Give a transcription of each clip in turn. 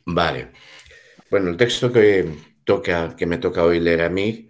Vale. Bueno, el texto que me toca hoy leer a mí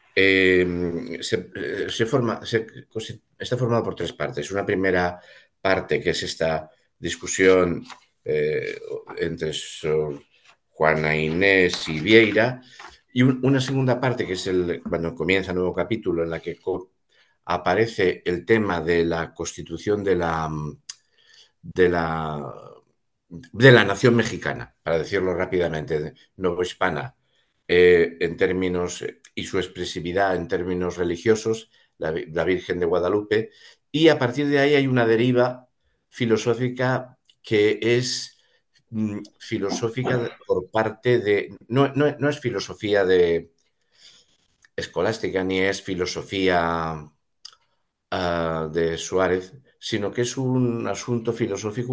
está formado por tres partes. Una primera parte, que es esta discusión eh, entre Sor Juana Inés y Vieira, y una segunda parte, que es cuando comienza el nuevo capítulo, en la que aparece el tema de la constitución de la, de la nación mexicana, para decirlo rápidamente, novohispana, en términos y su expresividad en términos religiosos, la Virgen de Guadalupe, y a partir de ahí hay una deriva filosófica que es filosófica por parte de... No es filosofía de escolástica ni es filosofía de Suárez, sino que es un asunto filosófico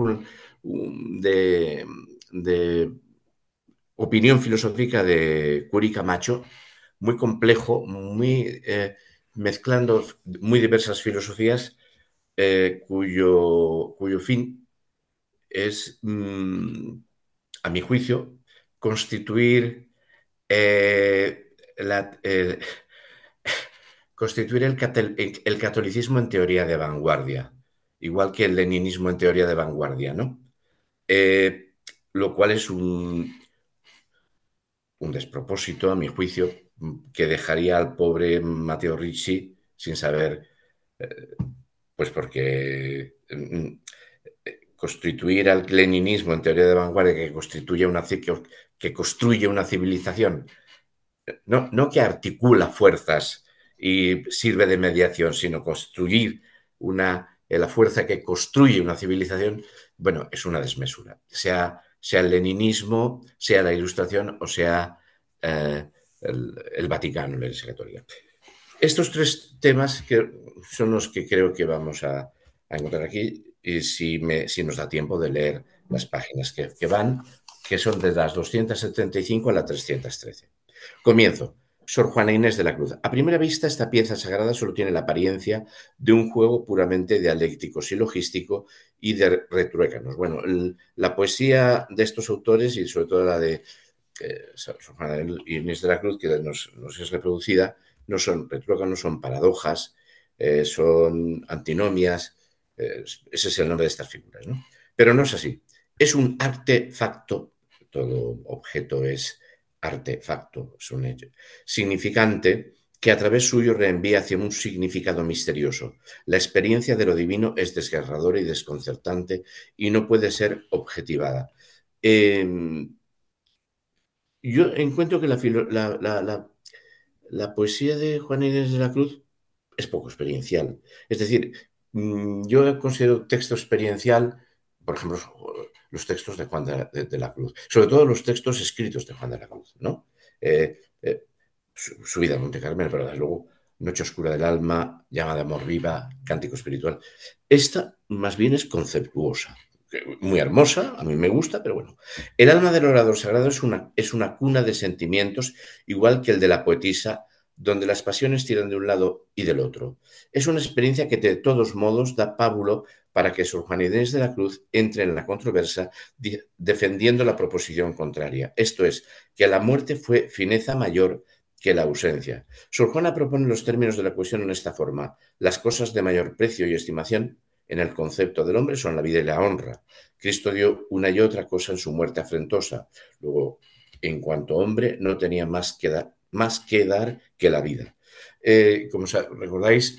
de opinión filosófica de Curi Camacho, muy complejo, mezclando muy diversas filosofías, cuyo fin es, a mi juicio, constituir, la, constituir el catolicismo en teoría de vanguardia, igual que el leninismo en teoría de vanguardia, ¿no? Eh, lo cual es un despropósito, a mi juicio, que dejaría al pobre Matteo Ricci sin saber, eh, pues porque constituir al leninismo en teoría de vanguardia que construye una civilización, no que articula fuerzas y sirve de mediación, sino construir la fuerza que construye una civilización, bueno, es una desmesura. Sea el leninismo, sea la Ilustración o sea el Vaticano, la Iglesia Católica. Estos tres temas son los que creo que vamos a encontrar aquí, y si nos da tiempo de leer las páginas que van, que son de las 275 a la 313. Comienzo. Sor Juana Inés de la Cruz. A primera vista, esta pieza sagrada solo tiene la apariencia de un juego puramente dialéctico, silogístico y de retruécanos. Bueno, la poesía de estos autores, y sobre todo la de Sor Juana Inés de la Cruz, que nos es reproducida, no son retruécanos, son paradojas, son antinomias. Ese es el nombre de estas figuras, ¿no? Pero no es así. Es un artefacto, todo objeto es artefacto, es un hecho, significante, que a través suyo reenvía hacia un significado misterioso. La experiencia de lo divino es desgarradora y desconcertante y no puede ser objetivada. Yo encuentro que la poesía de Juana Inés de la Cruz es poco experiencial. Es decir, yo considero texto experiencial, por ejemplo, los textos de Juan de la Cruz, sobre todo los textos escritos de Juan de la Cruz, ¿no? Su vida en Monte Carmelo, pero desde luego Noche Oscura del Alma, Llama de Amor Viva, Cántico Espiritual. Esta más bien es conceptuosa, muy hermosa, a mí me gusta, pero bueno. El alma del orador sagrado es una cuna de sentimientos, igual que el de la poetisa, donde las pasiones tiran de un lado y del otro. Es una experiencia que de todos modos da pábulo para que Sor Juana Inés de la Cruz entre en la controversia defendiendo la proposición contraria. Esto es, que la muerte fue fineza mayor que la ausencia. Sor Juana propone los términos de la cuestión en esta forma. Las cosas de mayor precio y estimación en el concepto del hombre son la vida y la honra. Cristo dio una y otra cosa en su muerte afrentosa. Luego, en cuanto hombre, no tenía más que dar que la vida. Como recordáis,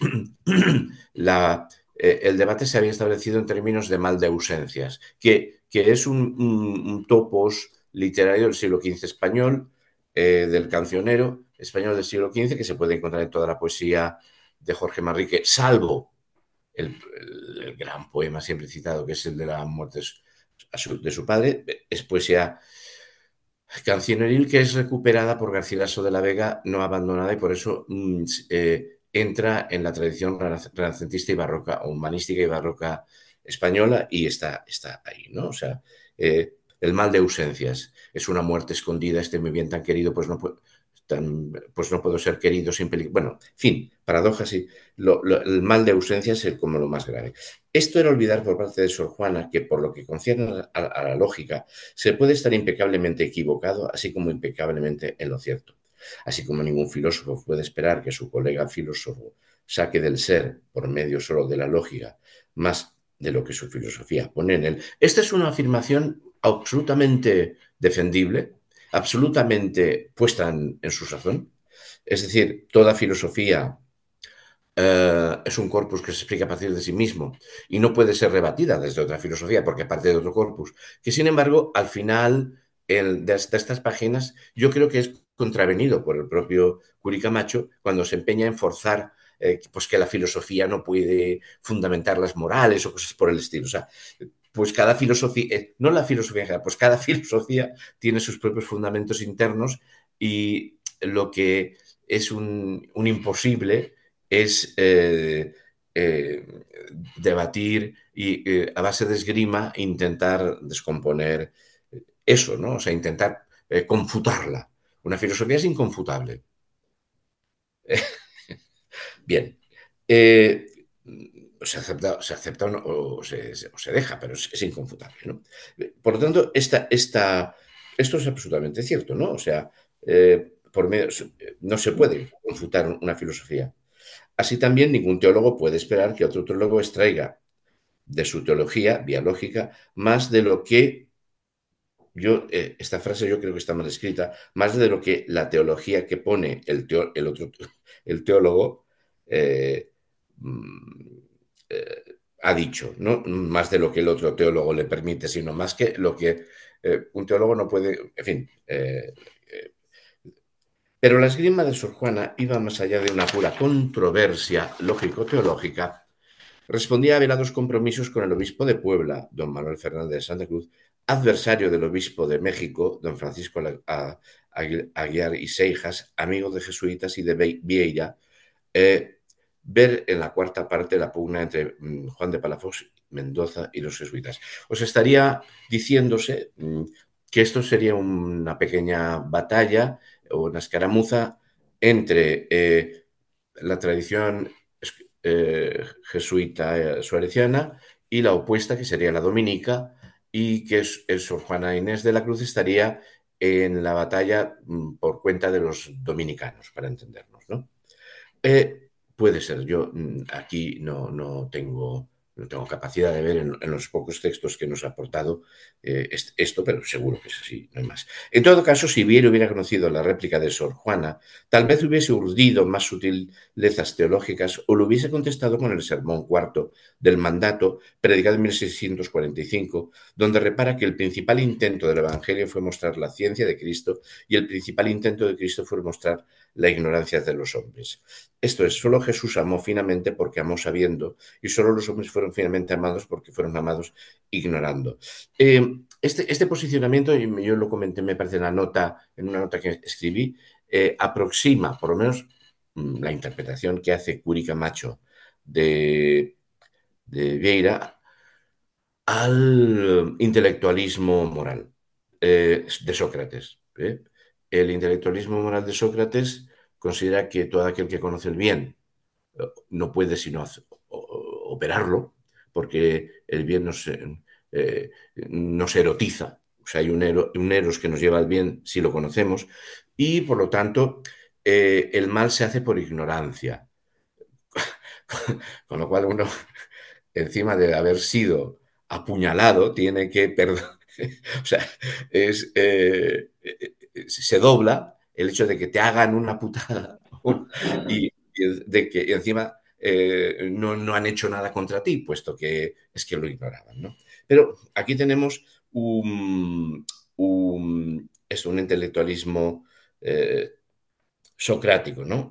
el debate se había establecido en términos de mal de ausencias, que es un topos literario del siglo XV español, del cancionero español del siglo XV, que se puede encontrar en toda la poesía de Jorge Manrique, salvo el gran poema siempre citado, que es el de la muerte de su padre. Es poesía cancioneril que es recuperada por Garcilaso de la Vega, no abandonada, y por eso entra en la tradición renacentista y barroca, o humanística y barroca española, y está ahí, ¿no? O sea, el mal de ausencias es una muerte escondida, muy bien tan querido, pues no puede, pues no puedo ser querido sin peligro. Bueno, en fin, paradojas y el mal de ausencia es como lo más grave. Esto era olvidar por parte de Sor Juana que por lo que concierne a la lógica, se puede estar impecablemente equivocado, así como impecablemente en lo cierto. Así como ningún filósofo puede esperar que su colega filósofo saque del ser, por medio solo de la lógica, más de lo que su filosofía pone en él. Esta es una afirmación absolutamente defendible, absolutamente puesta en su razón. Es decir, toda filosofía es un corpus que se explica a partir de sí mismo y no puede ser rebatida desde otra filosofía porque parte de otro corpus, que sin embargo, al final de estas páginas, yo creo que es contravenido por el propio Curi Camacho cuando se empeña en forzar pues que la filosofía no puede fundamentar las morales o cosas por el estilo. O sea, pues cada filosofía, no la filosofía en general, pues cada filosofía tiene sus propios fundamentos internos y lo que es un imposible es debatir y a base de esgrima intentar descomponer eso, ¿no? O sea, intentar confutarla. Una filosofía es inconfutable. Bien. Eh, se acepta o se deja, pero es inconfutable, ¿no? Por lo tanto, esto es absolutamente cierto, ¿no? O sea, no se puede confutar una filosofía. Así también ningún teólogo puede esperar que otro teólogo extraiga de su teología biológica más de lo que esta frase yo creo que está mal escrita, más de lo que la teología que pone el teólogo eh, mm, eh, ha dicho, no más de lo que el otro teólogo le permite, sino más que lo que un teólogo no puede, en fin. Pero la esgrima de Sor Juana iba más allá de una pura controversia lógico-teológica. Respondía a velados compromisos con el obispo de Puebla, don Manuel Fernández de Santa Cruz, adversario del obispo de México, don Francisco Aguiar y Seijas, amigo de jesuitas y de Vieira, ver en la cuarta parte la pugna entre Juan de Palafox, Mendoza y los jesuitas. Os estaría diciéndose que esto sería una pequeña batalla o una escaramuza entre la tradición jesuita suareciana y la opuesta, que sería la dominica, y que Sor Juana Inés de la Cruz estaría en la batalla por cuenta de los dominicanos, para entendernos, ¿no? Puede ser, yo aquí no tengo capacidad de ver en los pocos textos que nos ha aportado esto, pero seguro que es así, no hay más. En todo caso, si Viero hubiera conocido la réplica de Sor Juana, tal vez hubiese urdido más sutilezas teológicas o lo hubiese contestado con el sermón cuarto del mandato, predicado en 1645, donde repara que el principal intento del Evangelio fue mostrar la ciencia de Cristo y el principal intento de Cristo fue mostrar la ignorancia de los hombres. Esto es, solo Jesús amó finamente porque amó sabiendo, y solo los hombres fueron finalmente amados porque fueron amados ignorando. Este posicionamiento, y yo lo comenté, me parece, en una nota que escribí, aproxima, por lo menos, la interpretación que hace Curi Camacho de Vieira al intelectualismo moral de Sócrates. El intelectualismo moral de Sócrates considera que todo aquel que conoce el bien no puede sino operarlo, porque el bien no se erotiza. O sea, hay un eros que nos lleva al bien si lo conocemos, y por lo tanto el mal se hace por ignorancia. Con lo cual uno, encima de haber sido apuñalado, tiene que perdonar. O sea, se dobla el hecho de que te hagan una putada y de que encima no han hecho nada contra ti, puesto que es que lo ignoraban, ¿no? Pero aquí tenemos un intelectualismo socrático, ¿no?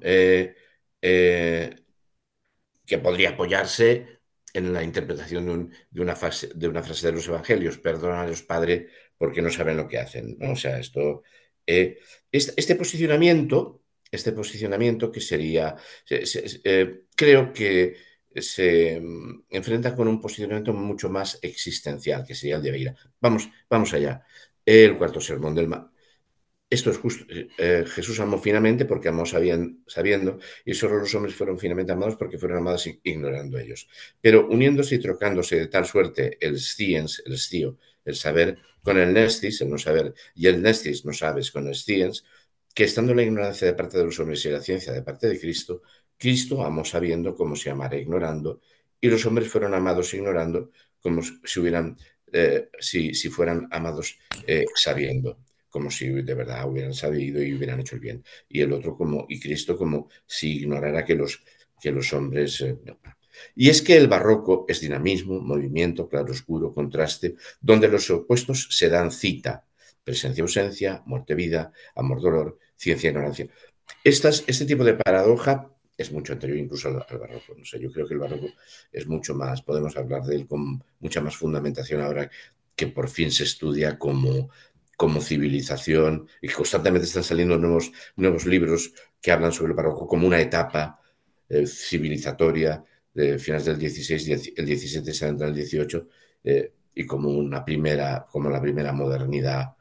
Que podría apoyarse en la interpretación de una frase de los evangelios: perdónalos, Padre, porque no saben lo que hacen, ¿no? O sea, eh, este posicionamiento que sería, creo que se enfrenta con un posicionamiento mucho más existencial, que sería el de Beira. Vamos allá. El cuarto sermón del esto es justo. Jesús amó finamente porque amó sabiendo, y solo los hombres fueron finamente amados porque fueron amados ignorando ellos. Pero uniéndose y trocándose de tal suerte el science, el scio, el saber, con el nestis, el no saber, y el nestis, no sabes, con el science, que estando la ignorancia de parte de los hombres y la ciencia de parte de Cristo, Cristo amó sabiendo como se amara ignorando, y los hombres fueron amados ignorando como si hubieran, si fueran amados sabiendo, como si de verdad hubieran sabido y hubieran hecho el bien. Y el otro como, y Cristo como si ignorara que los hombres... no. Y es que el barroco es dinamismo, movimiento, claroscuro, contraste, donde los opuestos se dan cita. Presencia-ausencia, muerte-vida, amor-dolor, ciencia-ignorancia. Este tipo de paradoja es mucho anterior incluso al barroco. No sé, yo creo que el barroco es mucho más, podemos hablar de él con mucha más fundamentación ahora que por fin se estudia como civilización y constantemente están saliendo nuevos libros que hablan sobre el barroco como una etapa civilizatoria de finales del 16, el 17 se entra el 18, y como la primera modernidad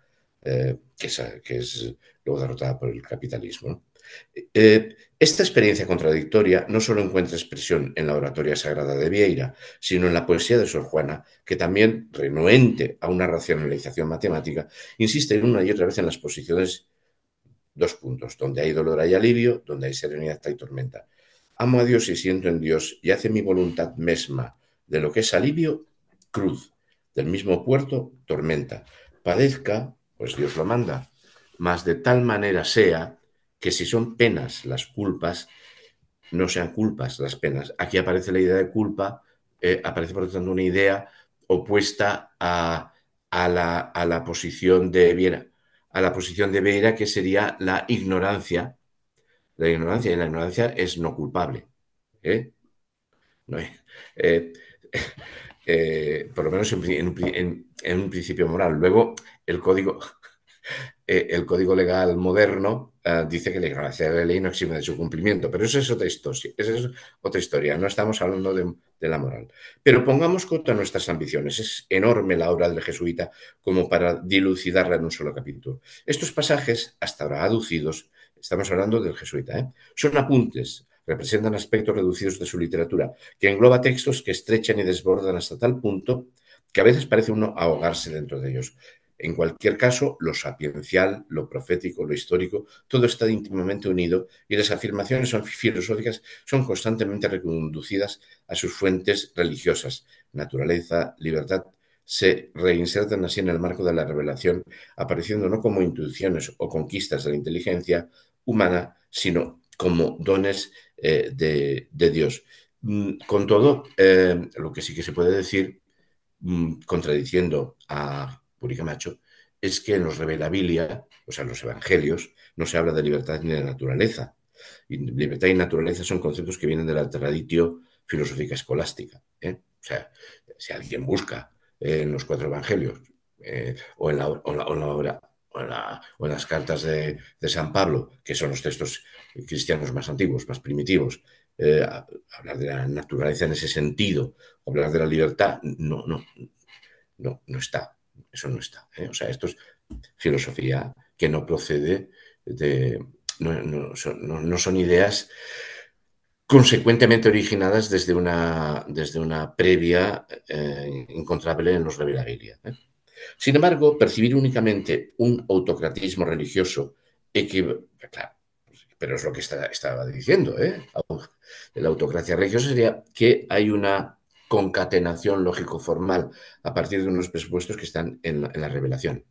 que es luego derrotada por el capitalismo, ¿no? Esta experiencia contradictoria no solo encuentra expresión en la oratoria sagrada de Vieira, sino en la poesía de Sor Juana, que también, renuente a una racionalización matemática, insiste una y otra vez en las posiciones, dos puntos, donde hay dolor hay alivio, donde hay serenidad hay tormenta. Amo a Dios y siento en Dios, y hace mi voluntad mesma de lo que es alivio, cruz, del mismo puerto, tormenta. Padezca, pues Dios lo manda, mas de tal manera sea que si son penas las culpas, no sean culpas las penas. Aquí aparece la idea de culpa, aparece por lo tanto una idea opuesta a la posición de Viera, a la posición de Vieira, que sería la ignorancia. La ignorancia, y la ignorancia es no culpable. ¿Eh? No, eh, por lo menos en un principio moral. Luego, el código, el código legal moderno dice que la ignorancia de la ley no exime de su cumplimiento, pero eso es otra historia. Esa es otra historia. No estamos hablando de la moral. Pero pongamos coto a nuestras ambiciones. Es enorme la obra del jesuita como para dilucidarla en un solo capítulo. Estos pasajes, hasta ahora aducidos, estamos hablando del jesuita, son apuntes, representan aspectos reducidos de su literatura, que engloba textos que estrechan y desbordan hasta tal punto que a veces parece uno ahogarse dentro de ellos. En cualquier caso, lo sapiencial, lo profético, lo histórico, todo está íntimamente unido y las afirmaciones filosóficas son constantemente reconducidas a sus fuentes religiosas. Naturaleza, libertad, se reinsertan así en el marco de la revelación, apareciendo no como intuiciones o conquistas de la inteligencia humana, sino como dones de Dios. Con todo, lo que sí que se puede decir, contradiciendo a Puricamacho, es que en los Revelabilia, o sea, en los evangelios, no se habla de libertad ni de naturaleza. Y libertad y naturaleza son conceptos que vienen de la traditio filosófica escolástica. O sea, si alguien busca en los cuatro evangelios o, en la, obra o en las cartas de San Pablo, que son los textos cristianos más antiguos, más primitivos, hablar de la naturaleza en ese sentido, hablar de la libertad, no está. Eso no está. O sea, esto es filosofía que no procede de... No son ideas consecuentemente originadas desde una previa encontrable en los Revelabilia. Sin embargo, percibir únicamente un autocratismo religioso, claro, pero es lo que estaba diciendo, la autocracia religiosa sería que hay una concatenación lógico-formal a partir de unos presupuestos que están en la revelación,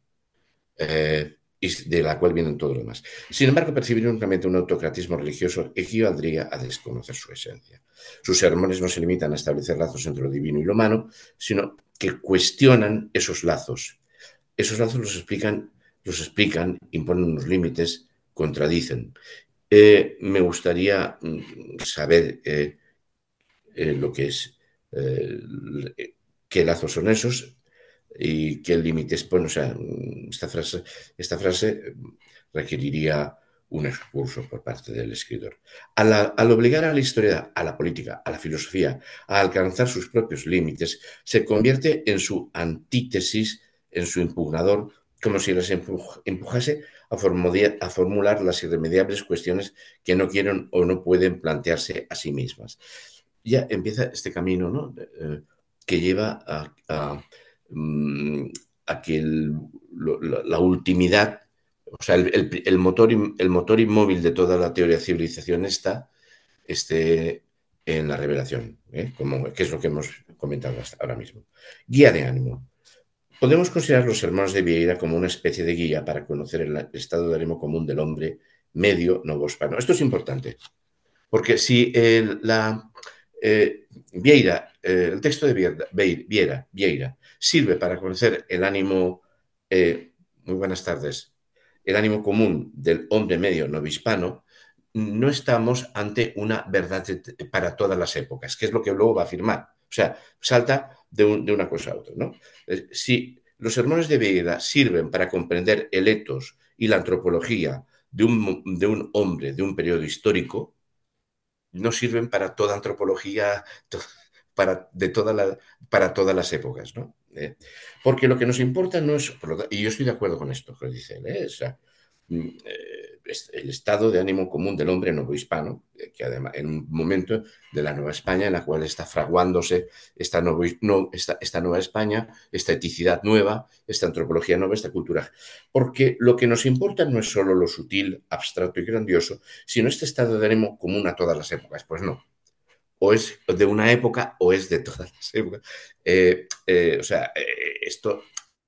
y de la cual vienen todo lo demás. Sin embargo, percibir únicamente un autocratismo religioso equivaldría a desconocer su esencia. Sus sermones no se limitan a establecer lazos entre lo divino y lo humano, sino que cuestionan esos lazos. Esos lazos los explican, imponen unos límites, contradicen. Me gustaría saber lo que es, eh, qué lazos son esos y qué límites ponen. O sea, esta frase requeriría un excurso por parte del escritor. Al obligar a la historia, a la política, a la filosofía, a alcanzar sus propios límites, se convierte en su antítesis, en su impugnador, como si les empujase a formular las irremediables cuestiones que no quieren o no pueden plantearse a sí mismas. Ya empieza este camino, ¿no? Que lleva mm, a que la ultimidad, o sea, el motor inmóvil de toda la teoría de civilización esté en la revelación, ¿eh? Que es lo que hemos comentado hasta ahora mismo. Guía de ánimo. Podemos considerar los sermones de Vieira como una especie de guía para conocer el estado de ánimo común del hombre medio novohispano. Esto es importante, porque si Vieira, el texto de Vieira sirve para conocer el ánimo, muy buenas tardes, el ánimo común del hombre medio novohispano, no estamos ante una verdad para todas las épocas, que es lo que luego va a afirmar. O sea, salta de una cosa a otra, ¿no? Si los sermones de Vieira sirven para comprender el etos y la antropología de un hombre de un periodo histórico, no sirven para toda antropología, para, de toda para todas las épocas, ¿no? Porque lo que nos importa no es, y yo estoy de acuerdo con esto que dice él, o sea, el estado de ánimo común del hombre novohispano, que además en un momento de la Nueva España en la cual está fraguándose esta Nueva España, esta eticidad nueva, esta antropología nueva, esta cultura. Porque lo que nos importa no es solo lo sutil, abstracto y grandioso, sino este estado de ánimo común a todas las épocas. Pues no, o es de una época o es de todas las épocas. O sea, esto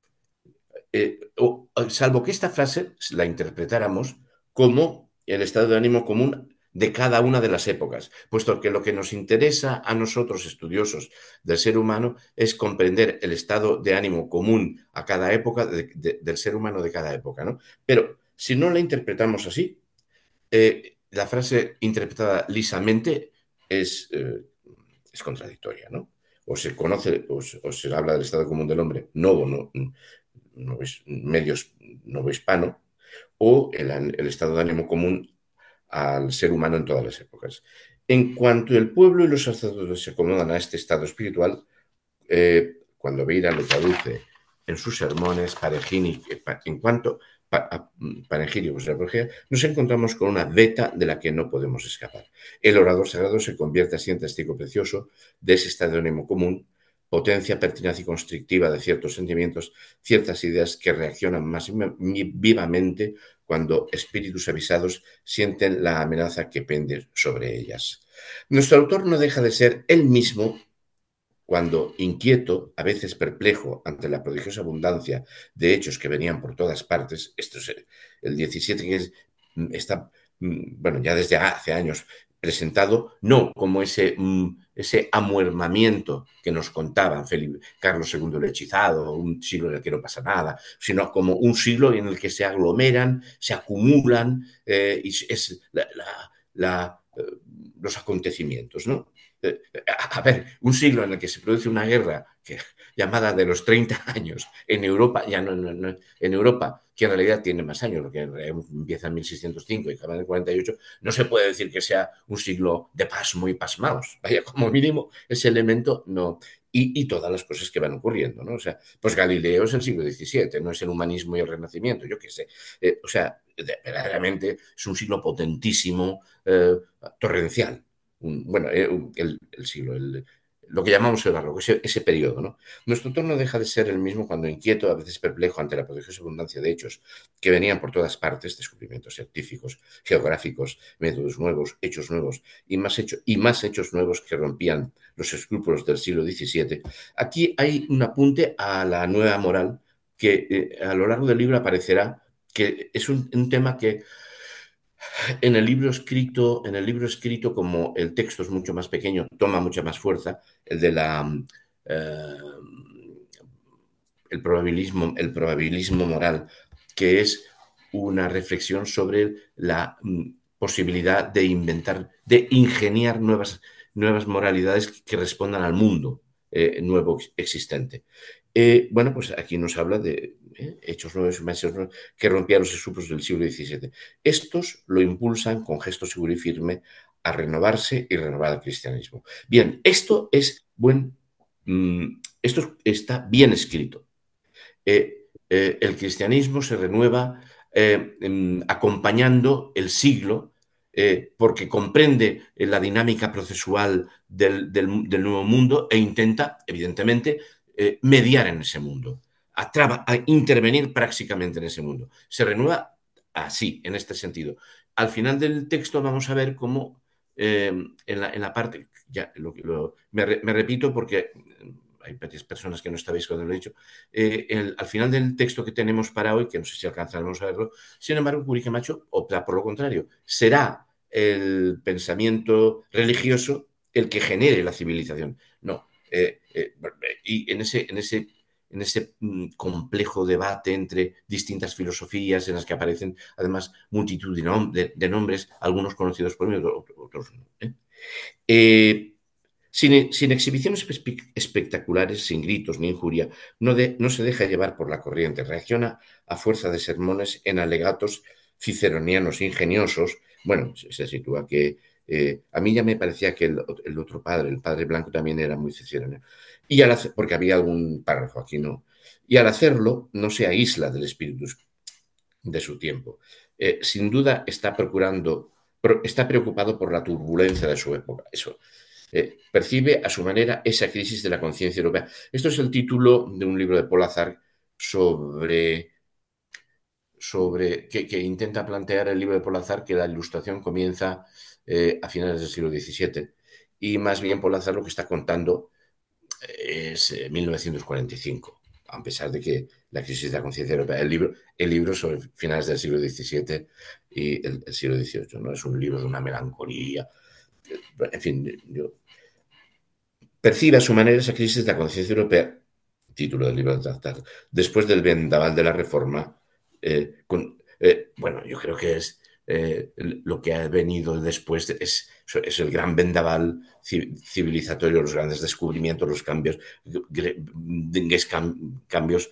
salvo que esta frase la interpretáramos como el estado de ánimo común de cada una de las épocas, puesto que lo que nos interesa a nosotros, estudiosos del ser humano, es comprender el estado de ánimo común a cada época del ser humano de cada época, ¿no? Pero si no la interpretamos así, la frase interpretada lisamente es contradictoria, ¿no? O se conoce, o se habla del estado común del hombre, no medios novohispano, o el estado de ánimo común al ser humano en todas las épocas. En cuanto el pueblo y los sacerdotes se acomodan a este estado espiritual, cuando Beira lo traduce en sus sermones, en cuanto panegíricos de la apología, nos encontramos con una beta de la que no podemos escapar. El orador sagrado se convierte así en testigo precioso de ese estado de ánimo común, potencia pertinaz y constrictiva de ciertos sentimientos, ciertas ideas que reaccionan más vivamente cuando espíritus avisados sienten la amenaza que pende sobre ellas. Nuestro autor no deja de ser él mismo cuando, inquieto, a veces perplejo ante la prodigiosa abundancia de hechos que venían por todas partes, esto es el 17 que está, bueno, ya desde hace años presentado, no como ese amuermamiento que nos contaban Carlos II el hechizado, un siglo en el que no pasa nada, sino como un siglo en el que se aglomeran, se acumulan, y es los acontecimientos, ¿no? A ver, un siglo en el que se produce una guerra llamada de los 30 años en Europa, ya no, en Europa, que en realidad tiene más años, porque empieza en 1605 y acaba en el 48, no se puede decir que sea un siglo de pasmo y pasmaos. Vaya, como mínimo, ese elemento no. Y todas las cosas que van ocurriendo, ¿no? O sea, pues Galileo es el siglo XVII, no es el humanismo y el renacimiento, yo qué sé. O sea, verdaderamente es un siglo potentísimo, torrencial. Bueno, el siglo, lo que llamamos el barroco, ese periodo, ¿no? Nuestro autor no deja de ser el mismo cuando inquieto, a veces perplejo ante la prodigiosa abundancia de hechos que venían por todas partes, descubrimientos científicos, geográficos, métodos nuevos, hechos nuevos y más hechos nuevos que rompían los escrúpulos del siglo XVII. Aquí hay un apunte a la nueva moral que a lo largo del libro aparecerá, que es un tema que en el libro escrito, como el texto es mucho más pequeño, toma mucha más fuerza, eh, el probabilismo moral, que es una reflexión sobre la posibilidad de inventar, de ingeniar nuevas moralidades que respondan al mundo nuevo existente. Bueno, pues aquí nos habla de hechos nuevos, hechos nuevos que rompían los escrúpulos del siglo XVII. Estos lo impulsan con gesto seguro y firme a renovarse y renovar el cristianismo. Bien, esto está bien escrito. el cristianismo se renueva acompañando el siglo, porque comprende la dinámica procesual del nuevo mundo e intenta, evidentemente, mediar en ese mundo, a intervenir prácticamente en ese mundo. Se renueva así, en este sentido. Al final del texto vamos a ver cómo en la parte, ya me repito porque hay varias personas que no estabais cuando lo he dicho, al final del texto que tenemos para hoy, que no sé si alcanzaremos a verlo, sin embargo, Curi Macho opta por lo contrario. Será el pensamiento religioso el que genere la civilización. No. Y en ese complejo debate entre distintas filosofías en las que aparecen además multitud de nombres, algunos conocidos por mí, otros no. Sin exhibiciones espectaculares, sin gritos ni injuria, no se deja llevar por la corriente, reacciona a fuerza de sermones en alegatos ciceronianos ingeniosos. Bueno, se sitúa que a mí ya me parecía que el otro padre, el padre Blanco, también era muy ciceroniano. Porque había algún párrafo, aquí no. Y al hacerlo, no se aísla del espíritu de su tiempo. Sin duda está preocupado por la turbulencia de su época. Eso percibe a su manera esa crisis de la conciencia europea. Esto es el título de un libro de Paul Azar que intenta plantear el libro de Paul Azar que la Ilustración comienza a finales del siglo XVII y más bien Paul Azar lo que está contando es 1945, a pesar de que la crisis de la conciencia europea, el libro sobre finales del siglo XVII y el siglo XVIII, ¿no? Es un libro de una melancolía. En fin, yo percibe a su manera esa crisis de la conciencia europea, título del libro del tratado, después del vendaval de la Reforma. Bueno, yo creo que es lo que ha venido después, es el gran vendaval civilizatorio, los grandes descubrimientos, los cambios, cambios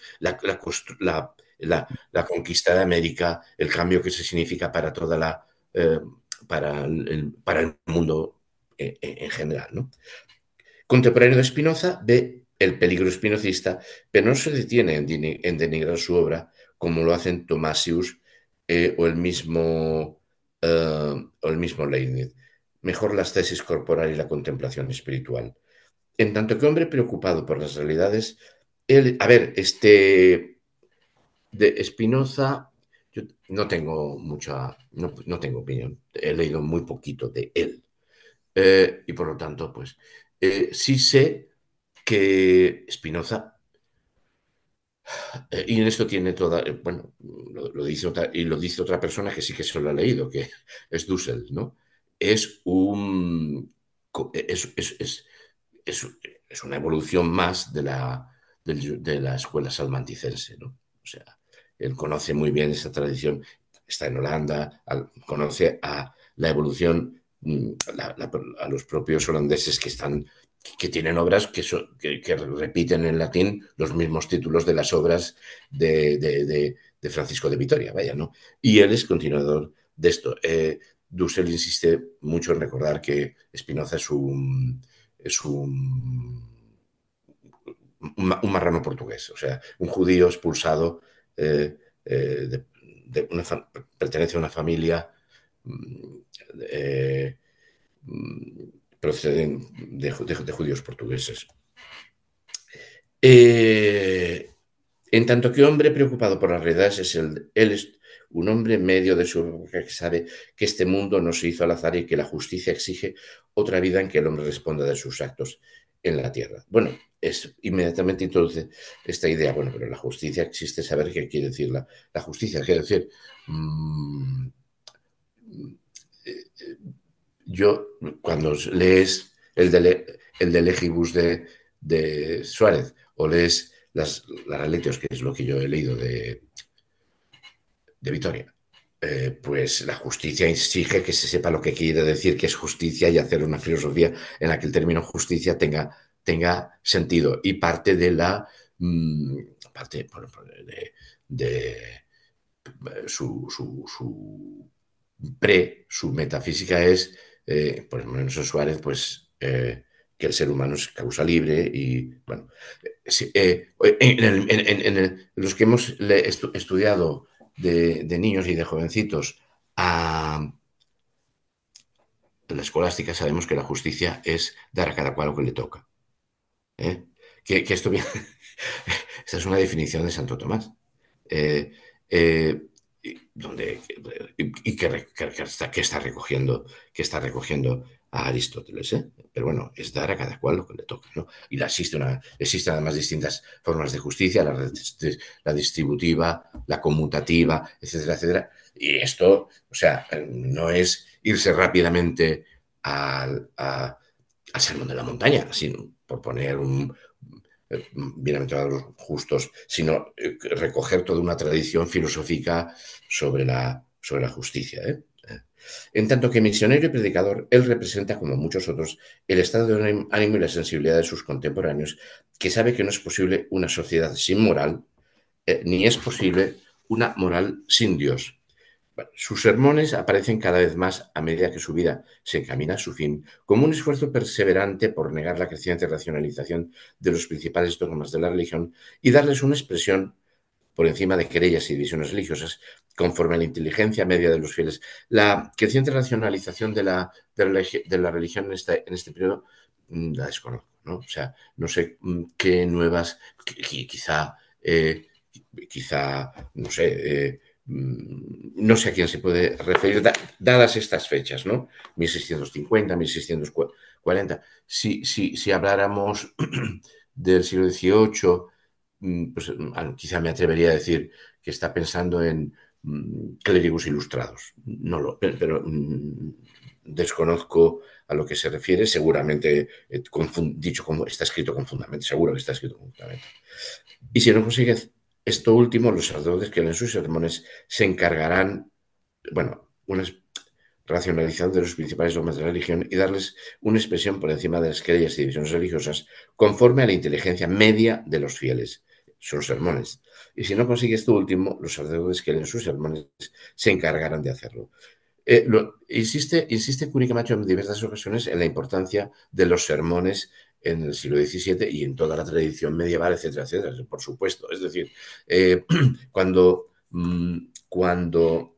la conquista de América, el cambio que se significa para toda eh, para el mundo en general, ¿no? Contemporáneo de Spinoza, ve el peligro spinozista, pero no se detiene en denigrar su obra como lo hacen Thomasius o el mismo Leibniz. Mejor las tesis corporal y la contemplación espiritual. En tanto que hombre preocupado por las realidades, a ver, de Spinoza, yo no tengo no tengo opinión. He leído muy poquito de él. Y por lo tanto, pues sí sé que Spinoza, y en esto tiene toda, bueno, lo dice otra persona que sí que se lo ha leído, que es Dussel, ¿no? Es un, es, es una evolución más de la escuela salmanticense, ¿no? O sea, él conoce muy bien esa tradición, está en Holanda, conoce a la evolución, a los propios holandeses que tienen obras que repiten en latín los mismos títulos de las obras de Francisco de Vitoria, vaya, ¿no? Y él es continuador de esto. Dussel insiste mucho en recordar que Spinoza es un marrano portugués, o sea, un judío expulsado, eh, eh, de, pertenece a una familia eh, proceden de judíos portugueses. Eh, en tanto que hombre preocupado por las realidades él es un hombre medio de su época que sabe que este mundo no se hizo al azar y que la justicia exige otra vida en que el hombre responda de sus actos en la tierra. Bueno, inmediatamente introduce esta idea. Bueno, pero la justicia existe, saber qué quiere decir la justicia. Quiere decir, mmm, yo, cuando lees el de Legibus de Suárez o lees las Reletios, que es lo que yo he leído de Vitoria, pues la justicia exige que se sepa lo que quiere decir que es justicia y hacer una filosofía en la que el término justicia tenga sentido. Y parte de parte de su metafísica es, por lo menos en Suárez, pues que el ser humano es causa libre y, bueno, los que hemos estudiado de niños y de jovencitos a la escolástica sabemos que la justicia es dar a cada cual lo que le toca. ¿Eh? Que esto viene, esta es una definición de Santo Tomás, eh, eh, donde, y que está recogiendo a Aristóteles. ¿Eh? Pero bueno, es dar a cada cual lo que le toca. ¿No? Y existen además distintas formas de justicia, la distributiva, la conmutativa, etcétera, etcétera. Y esto, o sea, no es irse rápidamente al, a, al sermón de la montaña, sino por poner bienaventurados los justos, sino recoger toda una tradición filosófica sobre la justicia. ¿Eh? En tanto que misionero y predicador, él representa, como muchos otros, el estado de ánimo y la sensibilidad de sus contemporáneos, que sabe que no es posible una sociedad sin moral, ni es posible una moral sin Dios. Sus sermones aparecen cada vez más a medida que su vida se encamina a su fin, como un esfuerzo perseverante por negar la creciente racionalización de los principales dogmas de la religión y darles una expresión por encima de querellas y divisiones religiosas, conforme a la inteligencia media de los fieles. La creciente racionalización de la religión en este periodo la desconozco, ¿no? O sea, no sé qué nuevas, quizá, quizá, no sé, no sé a quién se puede referir, dadas estas fechas, ¿no? 1650, 1640. Si habláramos del siglo XVIII, pues quizá me atrevería a decir que está pensando en clérigos ilustrados. No lo, pero desconozco a lo que se refiere. Seguramente, dicho como está escrito con fundamento, seguro que está escrito con fundamento. Y si no consigue esto último, los sacerdotes que leen sus sermones se encargarán, bueno, racionalizando de los principales dogmas de la religión y darles una expresión por encima de las creencias y divisiones religiosas conforme a la inteligencia media de los fieles. Son sermones. Y si no consigue esto último, los sacerdotes que leen sus sermones se encargarán de hacerlo. Insiste Curi Camacho en diversas ocasiones en la importancia de los sermones en el siglo XVII y en toda la tradición medieval, etcétera, etcétera, por supuesto. Es decir, cuando, cuando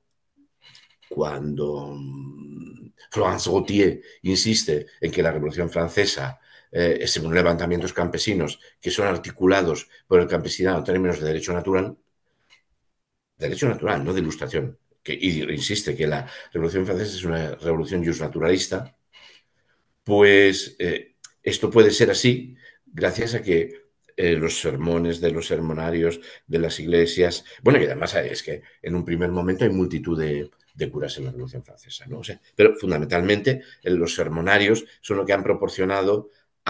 Florence Gautier insiste en que la Revolución Francesa es un levantamientos campesinos que son articulados por el campesinado en términos de derecho natural, no de ilustración, y insiste que la Revolución Francesa es una revolución justnaturalista, pues esto puede ser así gracias a que los sermones de los sermonarios de las iglesias, bueno, y además es que en un primer momento hay multitud de curas en la Revolución Francesa, ¿no? O sea, pero fundamentalmente los sermonarios son lo que han proporcionado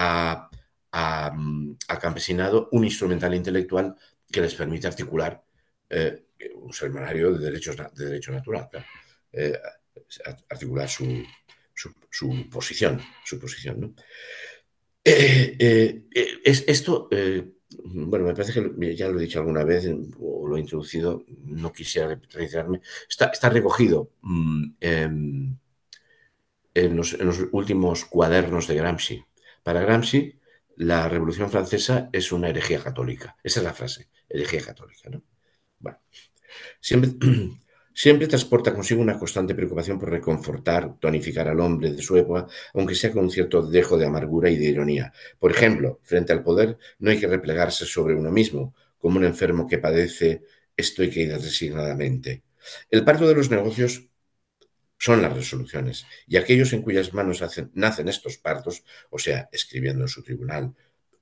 al campesinado un instrumental intelectual que les permite articular un sermonario de derecho natural, claro. eh, articular su posición, ¿no? Esto, bueno, me parece que ya lo he dicho alguna vez o lo he introducido, no quisiera reiterarme, está recogido en los últimos cuadernos de Gramsci. Para Gramsci, la Revolución Francesa es una herejía católica. Esa es la frase, herejía católica, ¿no? Bueno, siempre, siempre transporta consigo una constante preocupación por reconfortar, tonificar al hombre de su época, aunque sea con un cierto dejo de amargura y de ironía. Por ejemplo, frente al poder no hay que replegarse sobre uno mismo, como un enfermo que padece estoica y resignadamente. El parto de los negocios son las resoluciones, y aquellos en cuyas manos nacen estos partos, o sea, escribiendo en su tribunal,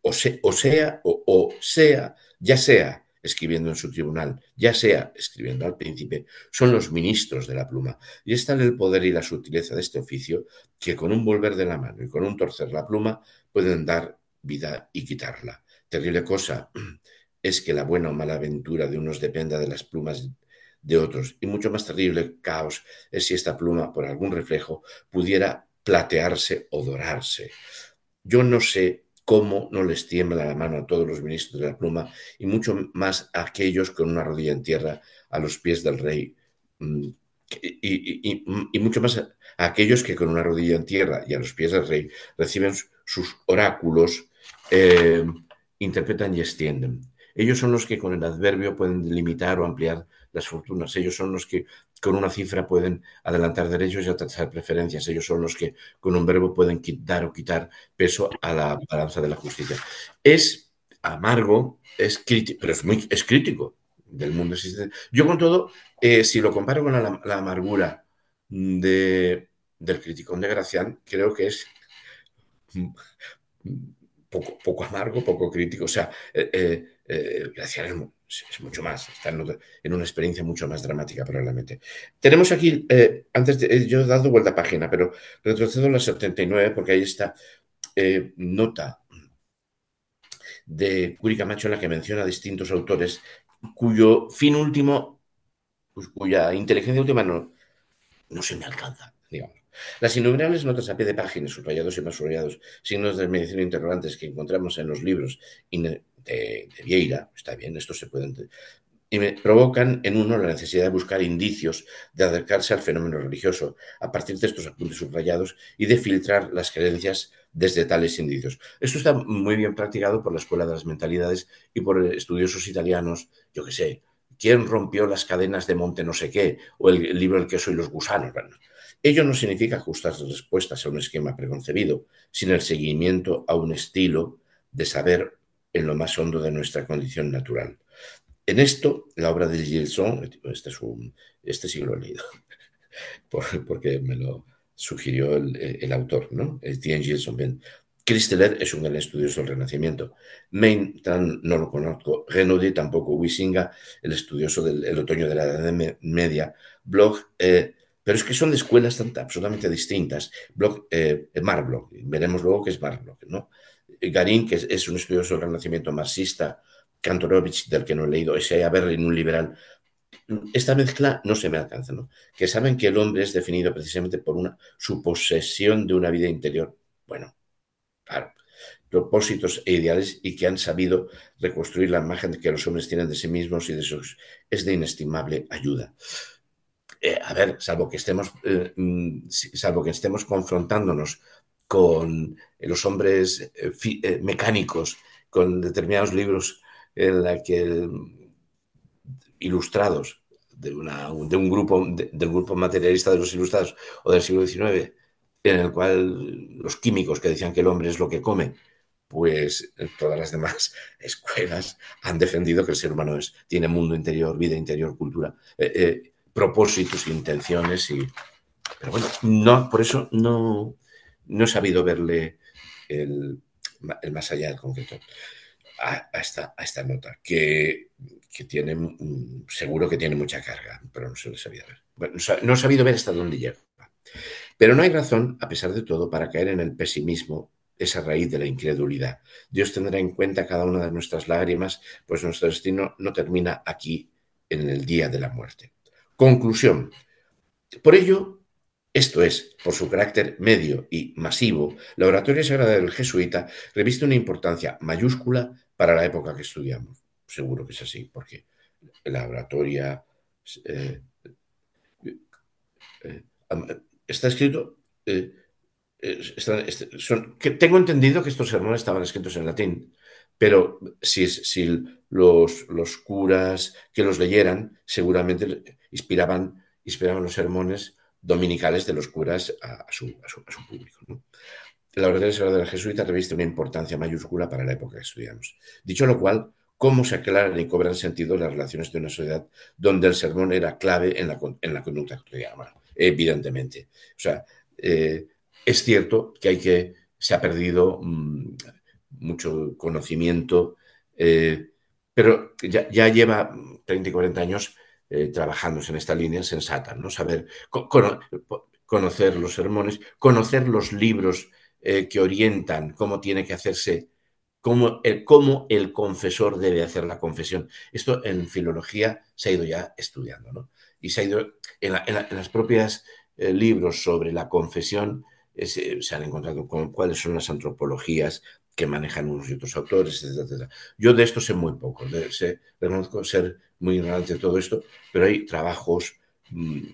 ya sea escribiendo en su tribunal, ya sea escribiendo al príncipe, son los ministros de la pluma. Y es tal el poder y la sutileza de este oficio que con un volver de la mano y con un torcer la pluma pueden dar vida y quitarla. Terrible cosa es que la buena o mala aventura de unos dependa de las plumas de otros. Y mucho más terrible caos es si esta pluma, por algún reflejo, pudiera platearse o dorarse. Yo no sé cómo no les tiembla la mano a todos los ministros de la pluma y mucho más a aquellos con una rodilla en tierra a los pies del rey y mucho más a aquellos que con una rodilla en tierra y a los pies del rey reciben sus oráculos, eh, interpretan y extienden. Ellos son los que con el adverbio pueden limitar o ampliar las fortunas. Ellos son los que con una cifra pueden adelantar derechos y atrasar preferencias. Ellos son los que con un verbo pueden dar o quitar peso a la balanza de la justicia. Es amargo, es crítico, pero es crítico del mundo existente. Yo con todo, si lo comparo con la amargura del Criticón de Gracián, creo que es poco amargo, poco crítico. O sea, Gracián es mucho más, está en una experiencia mucho más dramática probablemente. Tenemos aquí, yo he dado vuelta a página, pero retrocedo a la 79 porque ahí está nota de Curi Camacho en la que menciona a distintos autores cuyo fin último, pues, cuya inteligencia última no se me alcanza, digamos. Las innumerables notas a pie de página, subrayados y más subrayados, signos de medición interrogantes que encontramos en los libros de Vieira, está bien, esto se puede entender, y me provocan en uno la necesidad de buscar indicios, de acercarse al fenómeno religioso a partir de estos apuntes subrayados y de filtrar las creencias desde tales indicios. Esto está muy bien practicado por la Escuela de las Mentalidades y por estudiosos italianos, yo que sé, ¿quién rompió las cadenas de Monte no sé qué? O el libro El queso y los gusanos. Bueno, ello no significa ajustar respuestas a un esquema preconcebido, sino el seguimiento a un estilo de saber en lo más hondo de nuestra condición natural. En esto, la obra de Gilson, este sí lo he leído, porque me lo sugirió el autor, ¿no? Etienne Gilson. Bien. Christeler es un gran estudioso del Renacimiento. Main no lo conozco. Renaudot tampoco. Huizinga, el estudioso del otoño de la Edad Media. Bloch, pero es que son de escuelas tan absolutamente distintas. Bloch, Marc Bloch, veremos luego qué es Marc Bloch, ¿no? Garín, que es un estudioso del Renacimiento marxista. Kantorovich, del que no he leído. Isaiah Berlin, un liberal. Esta mezcla no se me alcanza, ¿no? Que saben que el hombre es definido precisamente por su posesión de una vida interior. Bueno, claro, propósitos e ideales y que han sabido reconstruir la imagen que los hombres tienen de sí mismos y de sus es de inestimable ayuda. A ver, salvo que estemos confrontándonos con los hombres mecánicos, con determinados libros en la que ilustrados del grupo materialista de los ilustrados o del siglo XIX, en el cual los químicos que decían que el hombre es lo que come, pues todas las demás escuelas han defendido que el ser humano tiene mundo interior, vida interior, cultura, propósitos, intenciones, pero bueno, no, por eso no he sabido verle el, el más allá del concreto a esta nota, que tiene, seguro que tiene mucha carga, pero no se le sabía ver. Bueno, no he sabido ver hasta dónde llega. Pero no hay razón, a pesar de todo, para caer en el pesimismo, esa raíz de la incredulidad. Dios tendrá en cuenta cada una de nuestras lágrimas, pues nuestro destino no termina aquí, en el día de la muerte. Conclusión. Por ello, esto es, por su carácter medio y masivo, la oratoria sagrada del jesuita reviste una importancia mayúscula para la época que estudiamos. Seguro que es así, porque la oratoria eh, eh, está escrito. Tengo entendido que estos sermones estaban escritos en latín, pero si los curas que los leyeran seguramente inspiraban los sermones dominicales de los curas a su público, ¿no? La oratoria sagrada del jesuita reviste una importancia mayúscula para la época que estudiamos. Dicho lo cual, ¿cómo se aclaran y cobran sentido las relaciones de una sociedad donde el sermón era clave en la conducta cotidiana? Evidentemente. O sea, es cierto que se ha perdido mucho conocimiento, pero ya lleva 30 y 40 años trabajándose en esta línea sensata, ¿no? Saber conocer los sermones, conocer los libros que orientan cómo tiene que hacerse, cómo el confesor debe hacer la confesión. Esto en filología se ha ido ya estudiando, ¿no? Y se ha ido en las propias libros sobre la confesión, se han encontrado con cuáles son las antropologías que manejan unos y otros autores, etcétera, etcétera. Yo de esto sé muy poco, reconozco ser muy ignorante de todo esto, pero hay trabajos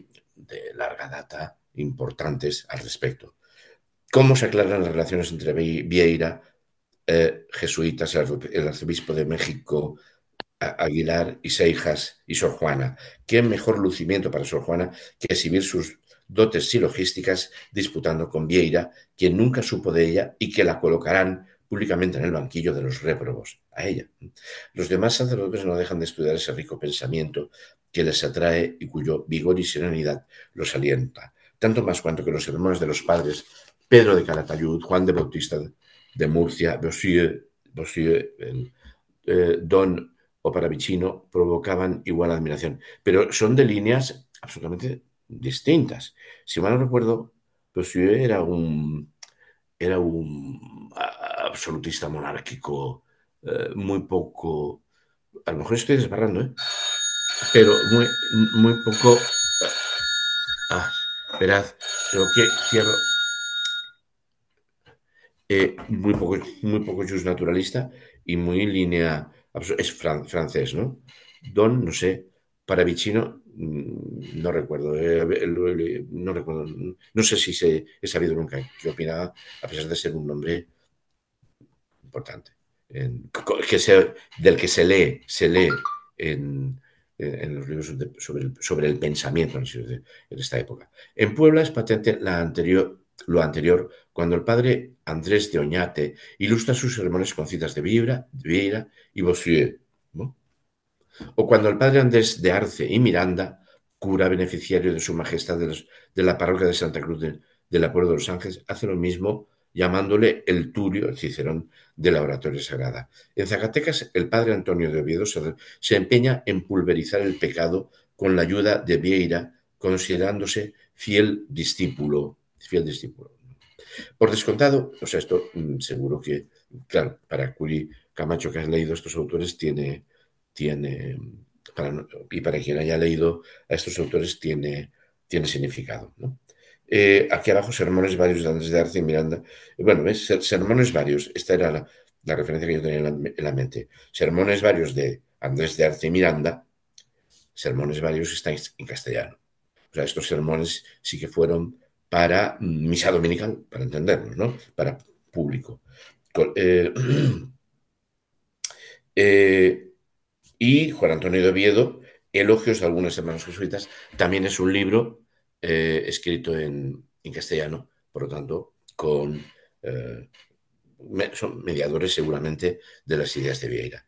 de larga data importantes al respecto. ¿Cómo se aclaran las relaciones entre Vieira, jesuitas, el arzobispo de México, Aguilar y Seijas y Sor Juana? ¿Qué mejor lucimiento para Sor Juana que exhibir sus dotes silogísticas disputando con Vieira, quien nunca supo de ella y que la colocarán públicamente en el banquillo de los réprobos, a ella? Los demás sacerdotes no dejan de estudiar ese rico pensamiento que les atrae y cuyo vigor y serenidad los alienta, tanto más cuanto que los hermanos de los padres Pedro de Calatayud, Juan de Bautista de Murcia, Bossuet, Don o Paravicino provocaban igual admiración, pero son de líneas absolutamente distintas. Si mal no recuerdo, Bossuet era un absolutista monárquico, muy poco, a lo mejor estoy desbarrando, pero muy poco, esperad, creo que cierro, muy poco just naturalista y muy línea, es francés, ¿no? Don, no sé, Paravicino, no recuerdo, no recuerdo, no sé si he sabido nunca qué opinaba, a pesar de ser un nombre importante, del que se lee en los libros sobre el pensamiento en esta época. En Puebla es patente lo anterior cuando el padre Andrés de Oñate ilustra sus sermones con citas de Vieira y Bossuet, ¿no? O cuando el padre Andrés de Arce y Miranda, cura beneficiario de su majestad de la parroquia de Santa Cruz de la Puebla de los Ángeles, hace lo mismo llamándole el Turio, el Cicerón de la oratoria sagrada. En Zacatecas, el padre Antonio de Oviedo se empeña en pulverizar el pecado con la ayuda de Vieira, considerándose fiel discípulo. Fiel discípulo. Por descontado, o sea, esto seguro que, claro, para Curí Camacho, que has leído estos autores, tiene y para quien haya leído a estos autores, tiene significado, ¿no? Aquí abajo, sermones varios de Andrés de Arce y Miranda. Bueno, ¿ves? Sermones varios. Esta era la referencia que yo tenía en la mente. Sermones varios de Andrés de Arce y Miranda. Sermones varios está en castellano. O sea, estos sermones sí que fueron para misa dominical, para entendernos, ¿no? Para público. Eh, eh, y Juan Antonio de Oviedo, Elogios de algunos hermanos jesuitas, también es un libro escrito en castellano, por lo tanto, eh, son mediadores seguramente de las ideas de Vieira.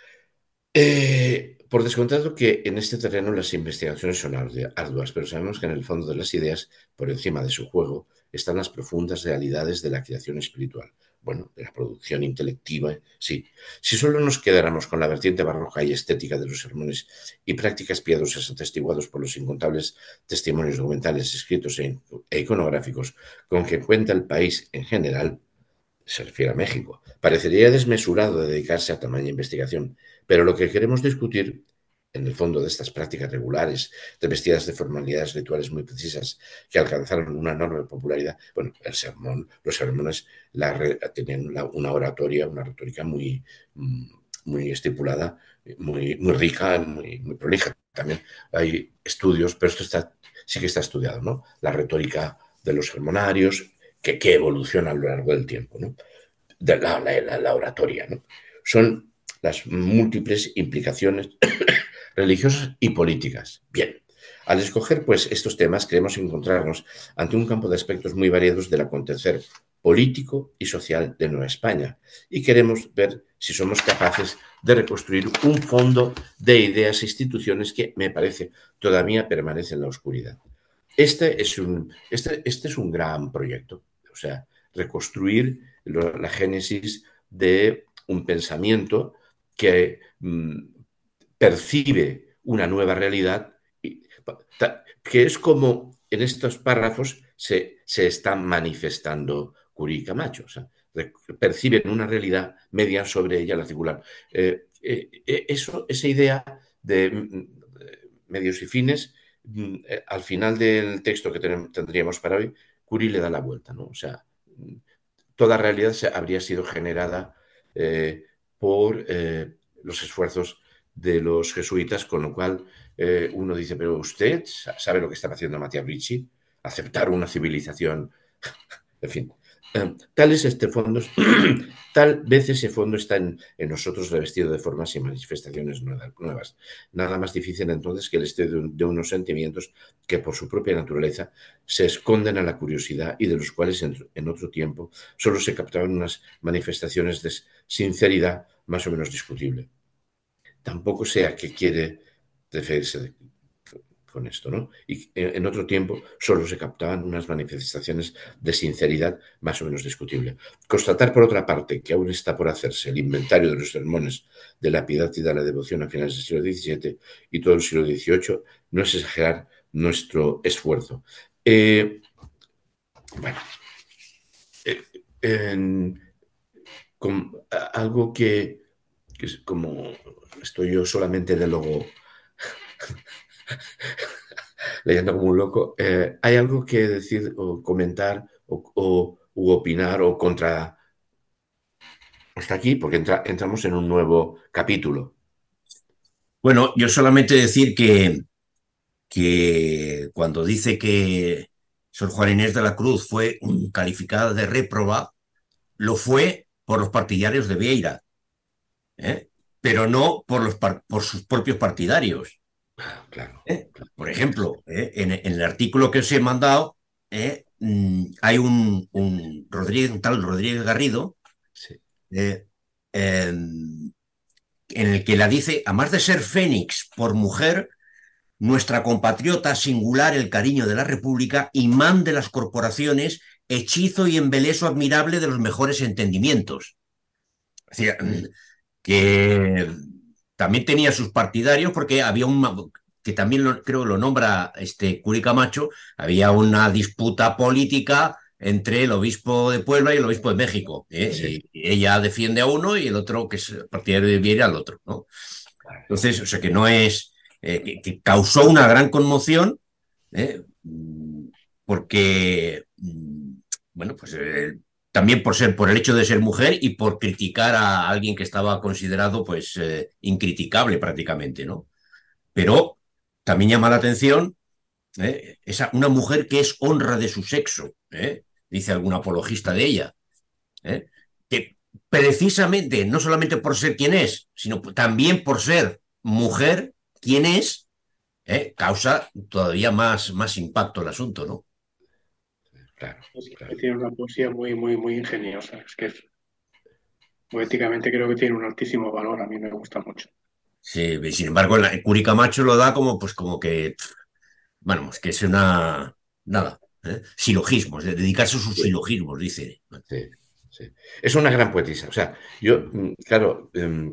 Por descontado que en este terreno las investigaciones son arduas, pero sabemos que en el fondo de las ideas, por encima de su juego, están las profundas realidades de la creación espiritual. Bueno, de la producción intelectiva, sí. Si solo nos quedáramos con la vertiente barroca y estética de los sermones y prácticas piadosas atestiguados por los incontables testimonios documentales escritos e iconográficos con que cuenta el país en general, se refiere a México. Parecería desmesurado dedicarse a tamaña investigación, pero lo que queremos discutir, en el fondo de estas prácticas regulares, revestidas de formalidades rituales muy precisas que alcanzaron una enorme popularidad, bueno, el sermón, los sermones tenían una oratoria, una retórica muy estipulada, muy rica, muy prolija. También hay estudios, pero sí que está estudiado, ¿no? La retórica de los sermonarios, que evoluciona a lo largo del tiempo, ¿no? De la oratoria, ¿no? Son las múltiples implicaciones religiosas y políticas. Bien, al escoger pues estos temas queremos encontrarnos ante un campo de aspectos muy variados del acontecer político y social de Nueva España y queremos ver si somos capaces de reconstruir un fondo de ideas e instituciones que me parece todavía permanece en la oscuridad. Este es un gran proyecto, o sea, reconstruir la génesis de un pensamiento que percibe una nueva realidad, que es como en estos párrafos se está manifestando Curí y Camacho. O sea, perciben una realidad, median sobre ella la circular. Esa idea de medios y fines, al final del texto que tendríamos para hoy, Curí le da la vuelta, ¿no? O sea, toda realidad habría sido generada por los esfuerzos de los jesuitas, con lo cual uno dice, pero usted sabe lo que estaba haciendo Matías Ricci, aceptar una civilización, en fin. Tal es este fondo, tal vez ese fondo está en nosotros revestido de formas y manifestaciones nuevas. Nada más difícil entonces que el estudio de unos sentimientos que por su propia naturaleza se esconden a la curiosidad y de los cuales en otro tiempo solo se captaban unas manifestaciones de sinceridad más o menos discutible. Tampoco sé a qué quiere referirse con esto, ¿no? Y en otro tiempo solo se captaban unas manifestaciones de sinceridad más o menos discutible. Constatar, por otra parte, que aún está por hacerse el inventario de los sermones de la piedad y de la devoción a finales del siglo XVII y todo el siglo XVIII no es exagerar nuestro esfuerzo. Bueno, eh, en, algo que es como estoy yo solamente de logo leyendo como un loco. ¿Hay algo que decir o comentar u opinar o contra hasta aquí? Porque entramos en un nuevo capítulo. Bueno, yo solamente decir que cuando dice que Sor Juana Inés de la Cruz fue calificada de réproba, lo fue por los partidarios de Vieira, ¿eh? Pero no por sus propios partidarios. Claro, ¿Eh? claro. Por ejemplo, en el artículo que os he mandado, hay un tal Rodríguez Garrido, Sí, eh, en el que la dice, a más de ser Fénix por mujer, nuestra compatriota singular el cariño de la República, imán de las corporaciones, hechizo y embeleso admirable de los mejores entendimientos. Es decir, que también tenía sus partidarios porque había que también creo lo nombra Curi Camacho, había una disputa política entre el obispo de Puebla y el obispo de México. sí, Y ella defiende a uno y el otro, que es partidario de Viera, al otro, ¿no? Entonces, o sea, que no es, que causó una gran conmoción, ¿eh? Porque, bueno, pues también por el hecho de ser mujer y por criticar a alguien que estaba considerado, pues, incriticable prácticamente, ¿no? Pero también llama la atención una mujer que es honra de su sexo, dice algún apologista de ella, ¿eh? Que precisamente, no solamente por ser quien es, sino también por ser mujer, quien es, causa todavía más impacto el asunto, ¿no? claro, Es que claro. tiene una poesía muy ingeniosa. Es que poéticamente creo que tiene un altísimo valor. A mí me gusta mucho. Sí, sin embargo, el Curi Camacho lo da como, pues, como que, bueno, es que es una, nada, silogismos, de dedicarse a sus Sí, silogismos, dice. sí, sí. Es una gran poetisa. O sea, yo, claro,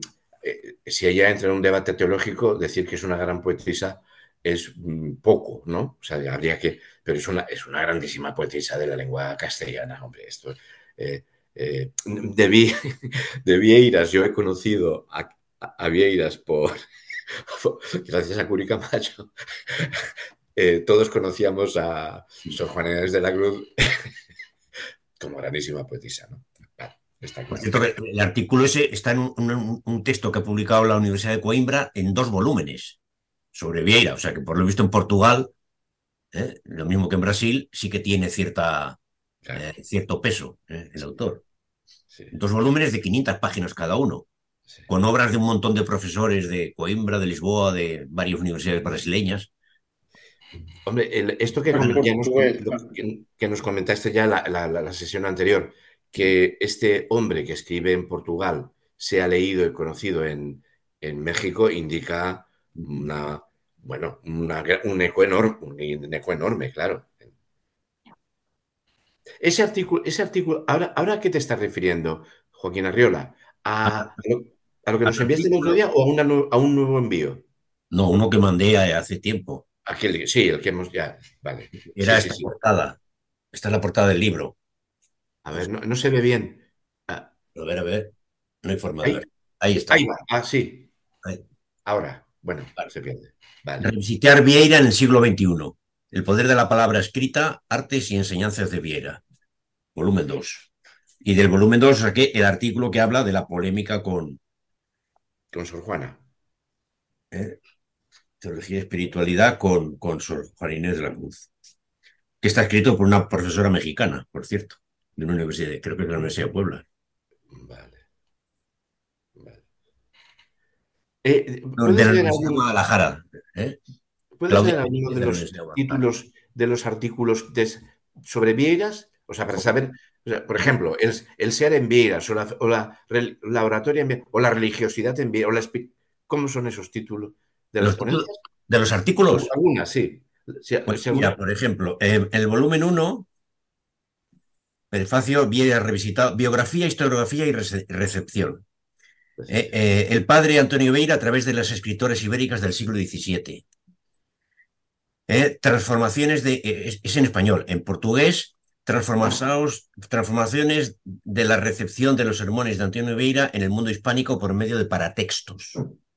si ella entra en un debate teológico, decir que es una gran poetisa es poco, ¿no? O sea, habría que. Pero es una grandísima poetisa de la lengua castellana, hombre. Esto. De, de Vieiras, yo he conocido a Vieiras gracias a Curi Camacho. Todos conocíamos a Sor Juana Inés de la Cruz como grandísima poetisa, ¿no? Claro, está Por claro. cierto, que el artículo ese está en un texto que ha publicado la Universidad de Coimbra en 2 volúmenes sobre Vieira, o sea que por lo visto en Portugal, lo mismo que en Brasil, sí que tiene Claro, cierto peso, el sí, autor. sí, 2 volúmenes de 500 páginas cada uno, sí. con obras de un montón de profesores de Coimbra, de Lisboa, de varias universidades brasileñas. Hombre, esto Está en portugués, claro. que nos comentaste ya la sesión anterior, que este hombre que escribe en Portugal se ha leído y conocido en México, indica una, bueno, un eco enorme, claro. Ese artículo, ahora ¿a qué te estás refiriendo, Joaquín Arriola? ¿A lo que Al nos enviaste el otro artículo, día o a un nuevo envío? no, uno que mandé hace tiempo. Sí, el que hemos ya. Vale. Sí, Era sí, esta sí. portada. Esta es la portada del libro. A ver, no se ve bien. Ah, A ver, no hay forma de ahí, ver. Ahí ahí está. va. Ah, sí. Ahí. Ahora. Bueno, Vale. se pierde. Vale. Revisitar Vieira en el siglo XXI. El poder de la palabra escrita, artes y enseñanzas de Vieira. Volumen 2. Y del volumen 2 saqué el artículo que habla de la polémica con... Con Sor Juana. Teología y espiritualidad con Sor Juana Inés de la Cruz, que está escrito por una profesora mexicana, por cierto, de una universidad, creo que es de la Universidad de Puebla. Vale, vale. De ¿Puedes la leer Universidad de algún, Guadalajara. ¿Eh? ¿puedes Claudia leer alguno Benítez de de la los Universidad de Guadalajara. títulos de los artículos sobre Vieiras? O sea, para saber, o sea, por ejemplo, el ser en Vieiras la oratoria en Vieiras, o la religiosidad en Vieiras, ¿cómo son esos títulos de las Los títulos ponencias? de los artículos, Algunas, sí. pues Si alguna- mira, por ejemplo, el volumen uno, prefacio, viene revisitado, biografía, historiografía y recepción. El padre Antonio Beira a través de las escritoras ibéricas del siglo XVII. Transformaciones es en español, en portugués, transformaciones de la recepción de los sermones de Antonio Beira en el mundo hispánico por medio de paratextos.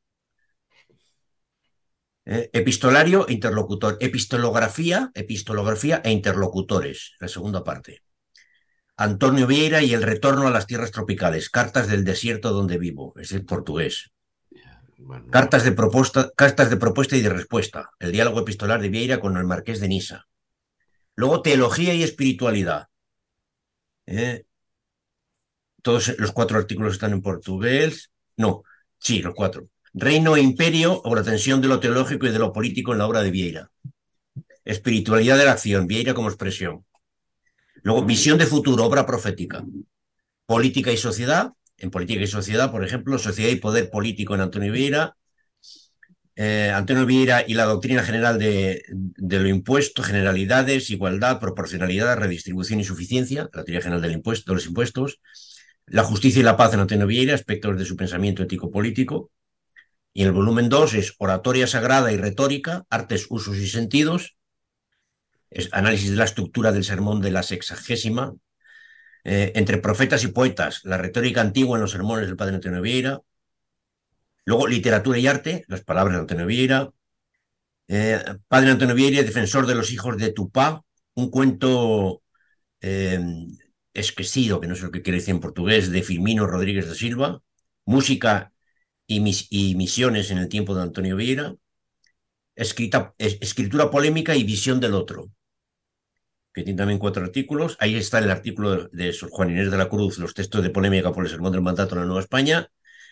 Epistolario, interlocutor, epistolografía e interlocutores, la segunda parte. Antonio Vieira y el retorno a las tierras tropicales, cartas del desierto donde vivo, es el portugués. Bueno, Cartas de propuesta y de respuesta, el diálogo epistolar de Vieira con el marqués de Niza. Luego, teología y espiritualidad. ¿eh? Todos los 4 artículos están en portugués. No, sí, los 4. Reino e imperio o la tensión de lo teológico y de lo político en la obra de Vieira. Espiritualidad de la acción, Vieira como expresión. Luego, visión de futuro, obra profética. Política y sociedad. En política y sociedad, por ejemplo, sociedad y poder político en Antonio Vieira. Antonio Vieira y la doctrina general de lo impuesto, generalidades, igualdad, proporcionalidad, redistribución y suficiencia, la teoría general de los impuestos. La justicia y la paz en Antonio Vieira, aspectos de su pensamiento ético-político. Y en el volumen 2 es oratoria sagrada y retórica, artes, usos y sentidos. Es análisis de la estructura del sermón de la sexagésima, entre profetas y poetas, la retórica antigua en los sermones del padre Antonio Vieira. Luego, literatura y arte, las palabras de Antonio Vieira. Padre Antonio Vieira, defensor de los hijos de Tupá, un cuento eh, esquecido, que no sé lo que quiere decir en portugués, de Firmino Rodríguez da Silva. Música y misiones en el tiempo de Antonio Vieira. Escritura polémica y visión del otro, que tiene también 4 artículos. Ahí está el artículo de Sor Juan Inés de la Cruz, los textos de polémica por el sermón del mandato en la Nueva España.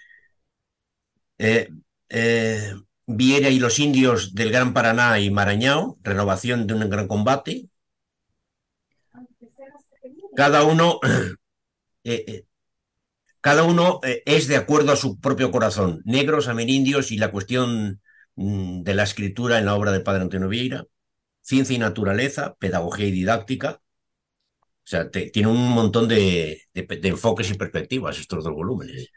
Eh, eh, Viera y los indios del Gran Paraná y Marañao, renovación de un gran combate. Cada uno, eh, eh, cada uno es de acuerdo a su propio corazón. Negros, amerindios y la cuestión de la escritura en la obra del padre Antonio Vieira. Ciencia y naturaleza, pedagogía y didáctica. O sea, tiene un montón de enfoques y perspectivas estos 2 volúmenes.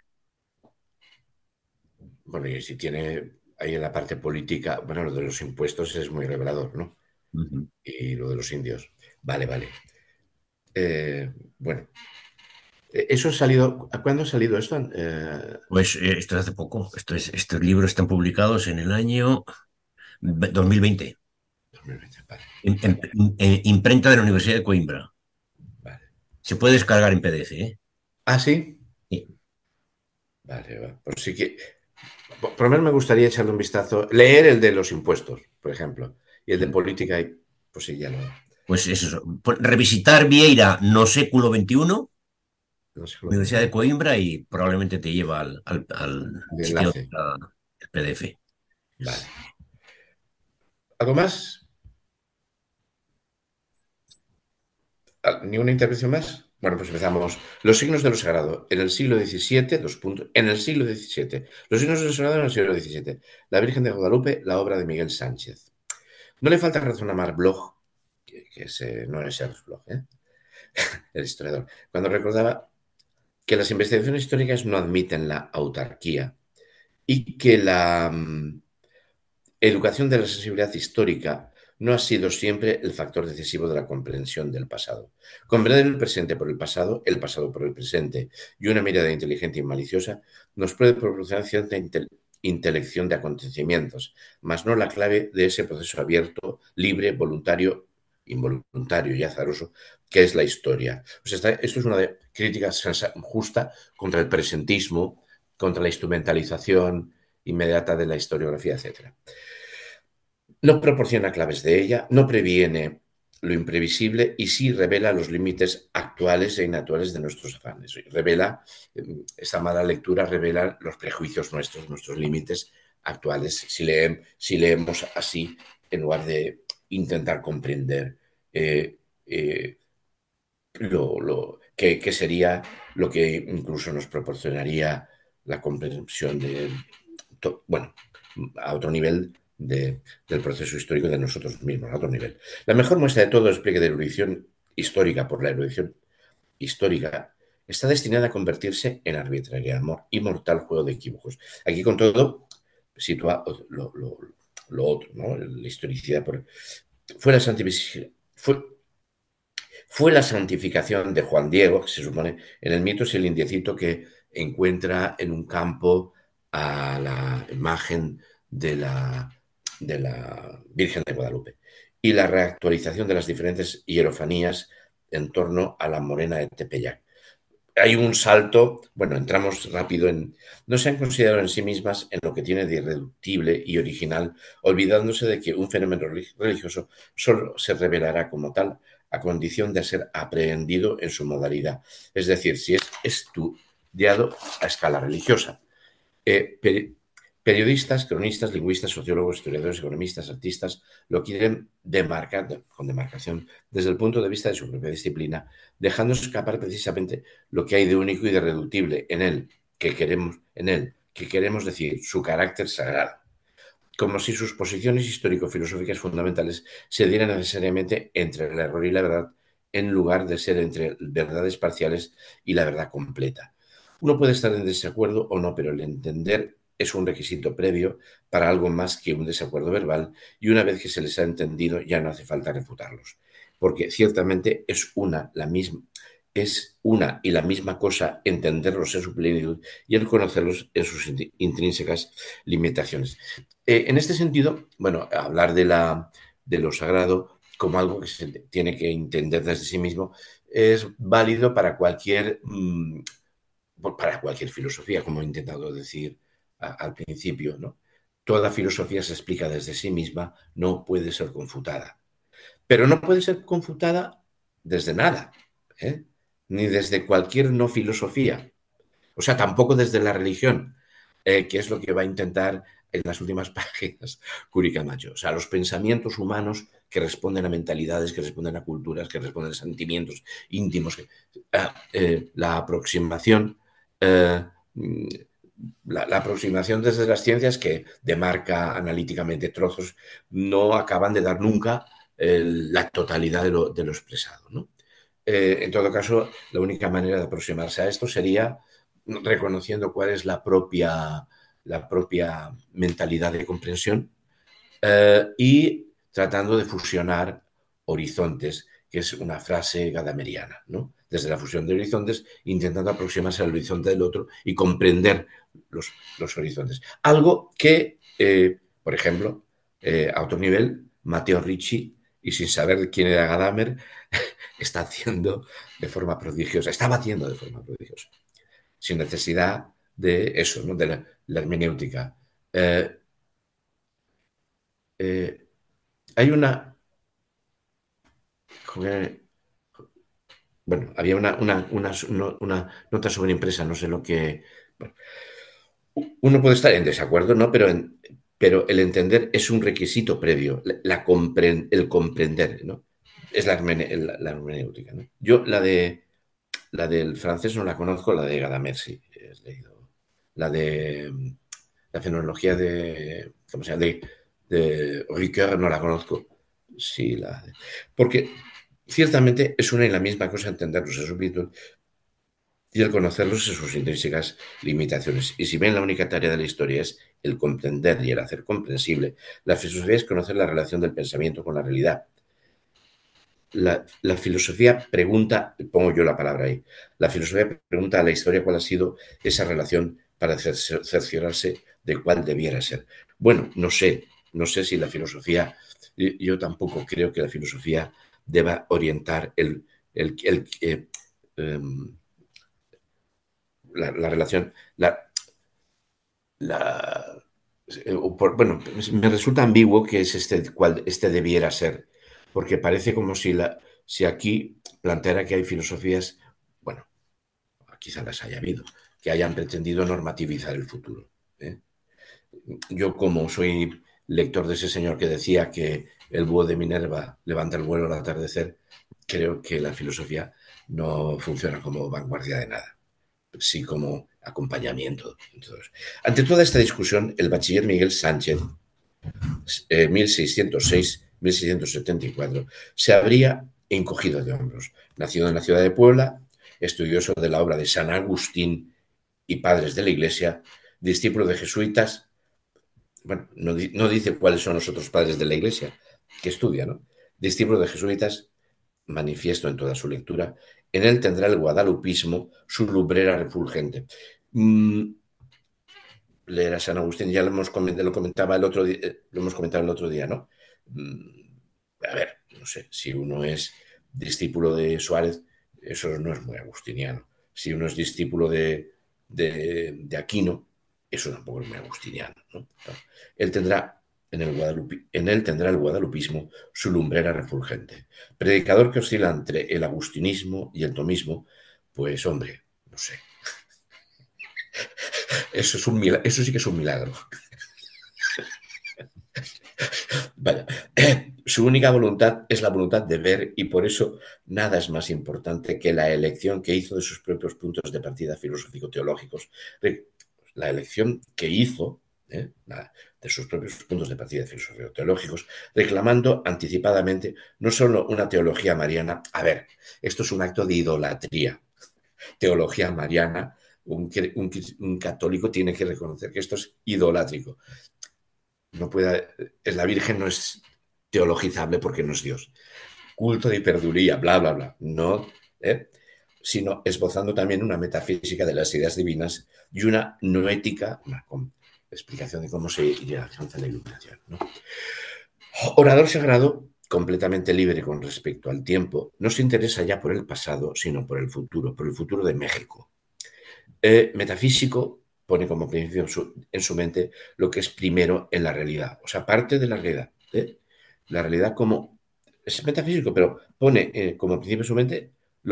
bueno, y si tiene ahí en la parte política, bueno, lo de los impuestos es muy revelador, ¿no? Uh -huh. Y lo de los indios. Vale, vale. Bueno, eso ha salido. ¿A cuándo ha salido esto? Pues esto es hace poco. Estos libros están publicados en el año 2020. 2020, vale, En imprenta de la Universidad de Coimbra. vale. Se puede descargar en PDF, ¿eh? Ah, sí. Sí. Vale, va. Por si que, por lo menos me gustaría echarle un vistazo, leer el de los impuestos, por ejemplo, y el de política, y pues sí, ya lo. Pues es eso. Revisitar Vieira no século XXI, No sé, lo Universidad de 21. Coimbra, y probablemente te lleva al El sitio enlace. del PDF. Vale. ¿Algo más? ¿Ni una intervención más? Bueno, pues empezamos. Los signos de lo sagrado. En el siglo XVII, en el siglo XVII. Los signos de lo sagrado en el siglo XVII. La Virgen de Guadalupe, la obra de Miguel Sánchez. No le falta razón a Marc Bloch, no es Serge Bloch, el historiador, cuando recordaba que las investigaciones históricas no admiten la autarquía y que la educación de la sensibilidad histórica no ha sido siempre el factor decisivo de la comprensión del pasado. Comprender el presente por el pasado por el presente y una mirada inteligente y maliciosa nos puede proporcionar cierta intelección de acontecimientos, mas no la clave de ese proceso abierto, libre, voluntario, involuntario y azaroso que es la historia. O sea, esto es una crítica justa contra el presentismo, contra la instrumentalización inmediata de la historiografía, etcétera. No proporciona claves de ella, no previene lo imprevisible y sí revela los límites actuales e inactuales de nuestros afanes. Revela, esta mala lectura revela los prejuicios nuestros, nuestros límites actuales, si leemos así, en lugar de intentar comprender eh, eh, que sería lo que incluso nos proporcionaría la comprensión de, bueno, a otro nivel del proceso histórico de nosotros mismos, a otro nivel. La mejor muestra de todo el despliegue de erudición histórica por la erudición histórica está destinada a convertirse en arbitraria, y mortal juego de equívocos. Aquí, con todo, sitúa lo otro, ¿no? La historicidad. Fue la santificación. Fue la santificación de Juan Diego, que se supone en el mito es el indiecito que encuentra en un campo a la imagen de la Virgen de Guadalupe, y la reactualización de las diferentes hierofanías en torno a la morena de Tepeyac. Hay un salto, bueno, entramos rápido en... No se han considerado en sí mismas en lo que tiene de irreductible y original, olvidándose de que un fenómeno religioso solo se revelará como tal a condición de ser aprehendido en su modalidad, es decir, si es estudiado a escala religiosa. Eh, Periodistas, cronistas, lingüistas, sociólogos, historiadores, economistas, artistas lo quieren demarcar con demarcación desde el punto de vista de su propia disciplina, dejando escapar precisamente lo que hay de único y de irreductible en él, que queremos decir, su carácter sagrado, como si sus posiciones histórico-filosóficas fundamentales se dieran necesariamente entre el error y la verdad, en lugar de ser entre verdades parciales y la verdad completa. Uno puede estar en desacuerdo o no, pero el entender es un requisito previo para algo más que un desacuerdo verbal, y una vez que se les ha entendido ya no hace falta refutarlos, porque ciertamente es una y la misma cosa entenderlos en su plenitud y el conocerlos en sus intrínsecas limitaciones. En este sentido, bueno, hablar de lo sagrado como algo que se tiene que entender desde sí mismo es válido para cualquier filosofía, como he intentado decir al principio, ¿no? Toda filosofía se explica desde sí misma, no puede ser confutada. Pero no puede ser confutada desde nada, ¿eh? Ni desde cualquier no filosofía. O sea, tampoco desde la religión, que es lo que va a intentar en las últimas páginas Curi Camacho. O sea, los pensamientos humanos que responden a mentalidades, que responden a culturas, que responden a sentimientos íntimos. La aproximación, eh, la aproximación desde las ciencias, que demarca analíticamente trozos, no acaban de dar nunca la totalidad de lo expresado, ¿no? En todo caso, la única manera de aproximarse a esto sería reconociendo cuál es la propia mentalidad de comprensión, y tratando de fusionar horizontes, que es una frase gadameriana, ¿no? Desde la fusión de horizontes, intentando aproximarse al horizonte del otro y comprender los horizontes. Algo que, por ejemplo, a otro nivel, Matteo Ricci, y sin saber quién era Gadamer, está haciendo de forma prodigiosa, estaba haciendo de forma prodigiosa, sin necesidad de eso, ¿no? De la hermenéutica. Eh, eh, Hay bueno, había una nota sobreimpresa, no sé lo que... Bueno, uno puede estar en desacuerdo, ¿no? Pero el entender es un requisito previo, el comprender, ¿no? Es la hermenéutica, ¿no? Yo la del francés no la conozco, la de Gadamer sí, he leído. La de la fenomenología de, ¿cómo se llama? De Ricoeur no la conozco. Sí, porque ciertamente es una y la misma cosa entenderlos en su plenitud y el conocerlos en sus intrínsecas limitaciones. Y si bien la única tarea de la historia es el comprender y el hacer comprensible, la filosofía es conocer la relación del pensamiento con la realidad. La filosofía pregunta, pongo yo la palabra ahí, la filosofía pregunta a la historia cuál ha sido esa relación para cerciorarse de cuál debiera ser. Bueno, no sé si la filosofía, yo tampoco creo que la filosofía deba orientar um, la relación, la, Bueno, me resulta ambiguo que es cuál este debiera ser, porque parece como si aquí planteara que hay filosofías, bueno, quizá las haya habido, que hayan pretendido normativizar el futuro. ¿Eh? Yo, como soy lector de ese señor que decía que el búho de Minerva levanta el vuelo al atardecer, creo que la filosofía no funciona como vanguardia de nada, sí como acompañamiento. Entonces, ante toda esta discusión, el bachiller Miguel Sánchez, 1606-1674, se habría encogido de hombros. Nacido en la ciudad de Puebla, estudioso de la obra de San Agustín y padres de la Iglesia, discípulo de jesuitas. Bueno, no dice cuáles son los otros padres de la Iglesia que estudia, ¿no? Discípulo de jesuitas, manifiesto en toda su lectura, en él tendrá el guadalupismo su lumbrera refulgente. Leer a San Agustín, ya lo comentaba el otro día, lo hemos comentado el otro día, ¿no? A ver, no sé, si uno es discípulo de Suárez, eso no es muy agustiniano. Si uno es discípulo de Aquino, eso tampoco es muy agustiniano, ¿no? Él tendrá en él tendrá el guadalupismo su lumbrera refulgente. Predicador que oscila entre el agustinismo y el tomismo, pues hombre, no sé. Eso sí que es un milagro. Vaya. Su única voluntad es la voluntad de ver y por eso nada es más importante que la elección que hizo de sus propios puntos de partida filosófico-teológicos. La elección que hizo de sus propios puntos de partida filosófico-teológicos, reclamando anticipadamente no solo una teología mariana. A ver, esto es un acto de idolatría. Teología mariana, un católico tiene que reconocer que esto es idolátrico. No puede, la Virgen no es teologizable porque no es Dios. Culto de hiperduría, bla, bla, bla. No, sino esbozando también una metafísica de las ideas divinas y una noética, una explicación de cómo se alcanza la iluminación, ¿no? Orador sagrado, completamente libre con respecto al tiempo, no se interesa ya por el pasado, sino por el futuro de México. Metafísico pone como principio en su mente lo que es primero en la realidad, o sea, parte de la realidad. La realidad como es metafísico, pero pone como principio en su mente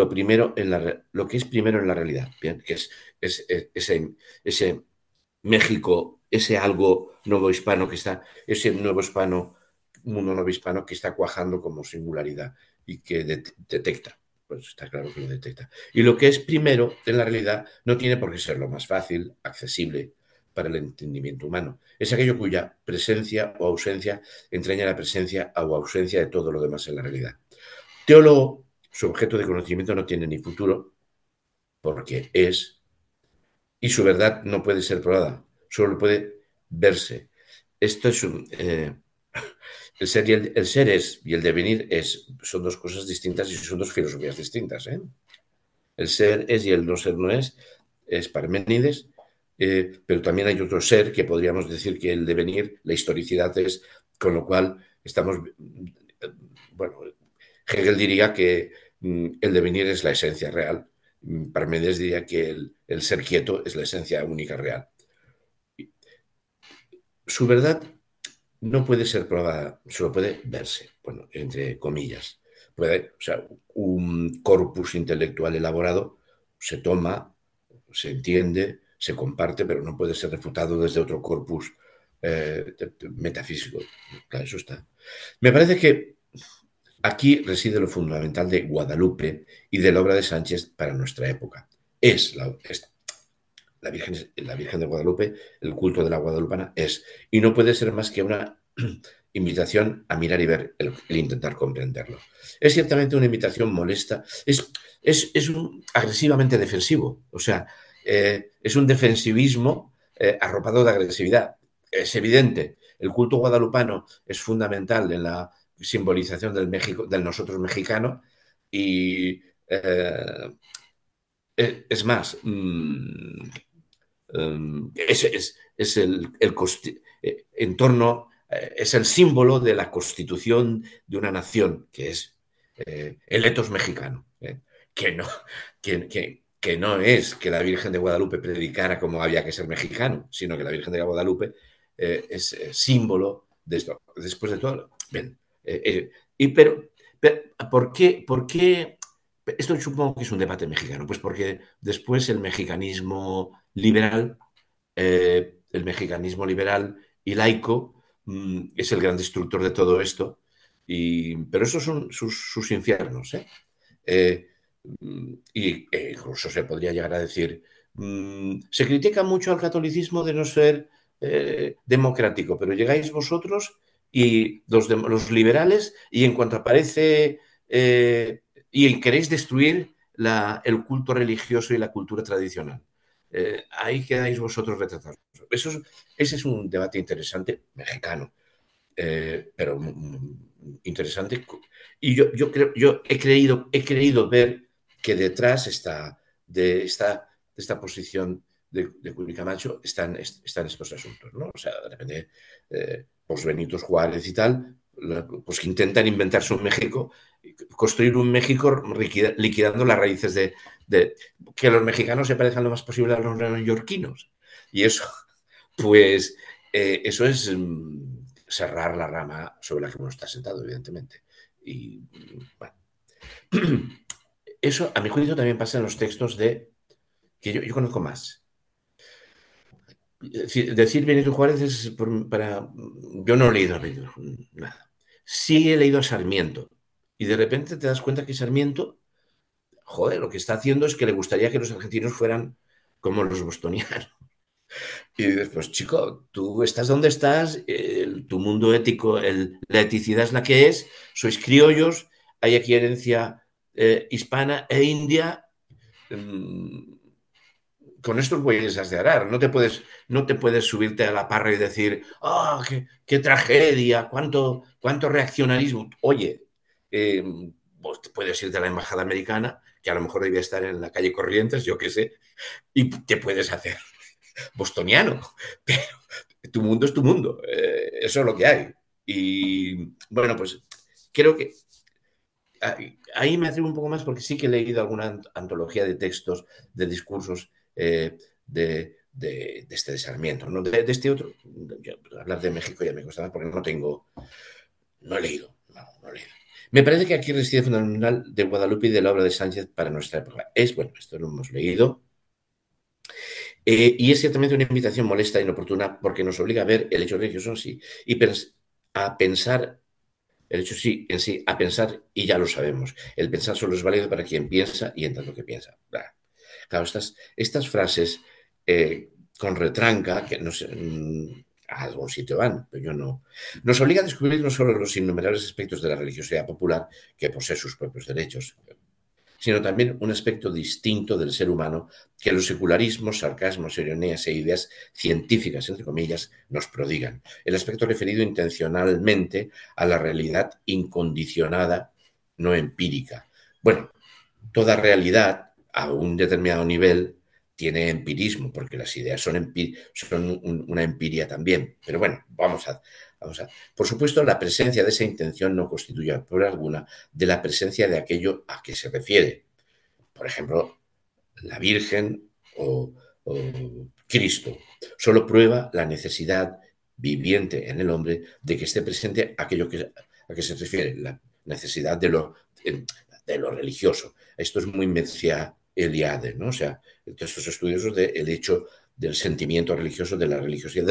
lo que es primero en la realidad, bien, que es ese México, ese algo nuevo hispano que está, ese nuevo hispano, mundo nuevo hispano que está cuajando como singularidad y que detecta. Pues está claro que lo detecta. Y lo que es primero, en la realidad, no tiene por qué ser lo más fácil, accesible para el entendimiento humano. Es aquello cuya presencia o ausencia entraña la presencia o ausencia de todo lo demás en la realidad. Teólogo, su objeto de conocimiento no tiene ni futuro, porque es, y su verdad no puede ser probada, solo puede verse. Esto es el ser el ser es y el devenir son dos cosas distintas y son dos filosofías distintas. El ser es y el no es Parménides, pero también hay otro ser que podríamos decir que el devenir, la historicidad es, con lo cual estamos, bueno, Hegel diría que el devenir es la esencia real. Parménides diría que el ser quieto es la esencia única real. Su verdad no puede ser probada, solo puede verse, bueno, entre comillas. O sea, un corpus intelectual elaborado se toma, se entiende, se comparte, pero no puede ser refutado desde otro corpus metafísico. Claro, eso está. Me parece que aquí reside lo fundamental de Guadalupe y de la obra de Sánchez para nuestra época. Es la Virgen de Guadalupe, el culto de la Guadalupana es, y no puede ser más que una invitación a mirar y ver, el intentar comprenderlo. Es ciertamente una invitación molesta, es un agresivamente defensivo, o sea, es un defensivismo arropado de agresividad. Es evidente, el culto guadalupano es fundamental en la simbolización del México, del nosotros mexicano, y es más, es en torno, es el símbolo de la constitución de una nación, que es el etos mexicano, que, no, que no es que la Virgen de Guadalupe predicara como había que ser mexicano, sino que la Virgen de Guadalupe símbolo de esto. Después de todo, bien. Pero ¿por qué? Esto supongo que es un debate mexicano, pues porque después el mexicanismo liberal y laico es el gran destructor de todo esto, pero esos son sus infiernos, ¿eh? Eh, incluso se podría llegar a decir, se critica mucho al catolicismo de no ser democrático, pero llegáis vosotros y los liberales y en cuanto aparece y queréis destruir el culto religioso y la cultura tradicional. Ahí quedáis vosotros retratados. Ese es un debate interesante, mexicano, pero interesante. Y yo he creído ver que detrás de esta posición de Curi Camacho están estos asuntos, ¿no? O sea, de repente, pues Benito Juárez y tal, pues que intentan inventarse un México, construir un México liquidando las raíces de que los mexicanos se parezcan lo más posible a los neoyorquinos. Y eso, pues, eso es cerrar la rama sobre la que uno está sentado, evidentemente. Y bueno, eso a mi juicio también pasa en los textos que yo conozco más. Decir Benito Juárez es para. Yo no he leído a Benito, nada. Sí he leído a Sarmiento. Y de repente te das cuenta que Sarmiento, joder, lo que está haciendo es que le gustaría que los argentinos fueran como los bostonianos. Y dices, pues chico, tú estás donde estás, tu mundo ético, la eticidad es la que es, sois criollos, hay aquí herencia hispana e india. mm, con estos bueyes has de arar, no te puedes subirte a la parra y decir, ¡ah, qué tragedia! ¡Cuánto reaccionarismo! Oye, eh, vos puedes irte a la embajada americana, que a lo mejor debía estar en la calle Corrientes, yo qué sé, y te puedes hacer bostoniano, pero tu mundo es tu mundo, eso es lo que hay. Y bueno, pues creo que ahí me atrevo un poco más porque sí que he leído alguna antología de textos, de discursos de este desarmiento, ¿no? De este otro, hablar de México ya me cuesta más porque no he leído, no he leído. Me parece que aquí reside fundamental de Guadalupe y de la obra de Sánchez para nuestra época. Bueno, esto lo hemos leído, y es ciertamente una invitación molesta e inoportuna porque nos obliga a ver el hecho religioso en sí y a pensar, el hecho sí, en sí, a pensar y ya lo sabemos. El pensar solo es válido para quien piensa y en tanto que piensa. Claro, estas frases con retranca, que no sé, a algún sitio van, pero yo no. Nos obliga a descubrir no solo los innumerables aspectos de la religiosidad popular, que posee sus propios derechos, sino también un aspecto distinto del ser humano que los secularismos, sarcasmos, ironías e ideas científicas, entre comillas, nos prodigan. El aspecto referido intencionalmente a la realidad incondicionada, no empírica. Bueno, toda realidad a un determinado nivel tiene empirismo, porque las ideas son una empiria también. Pero bueno, vamos a. Por supuesto, la presencia de esa intención no constituye prueba alguna de la presencia de aquello a que se refiere. Por ejemplo, la Virgen o Cristo. Solo prueba la necesidad viviente en el hombre de que esté presente aquello a que se refiere, la necesidad de lo religioso. Esto es muy Mircea Eliade, ¿no? O sea, estos estudiosos del hecho del sentimiento religioso, de la religiosidad,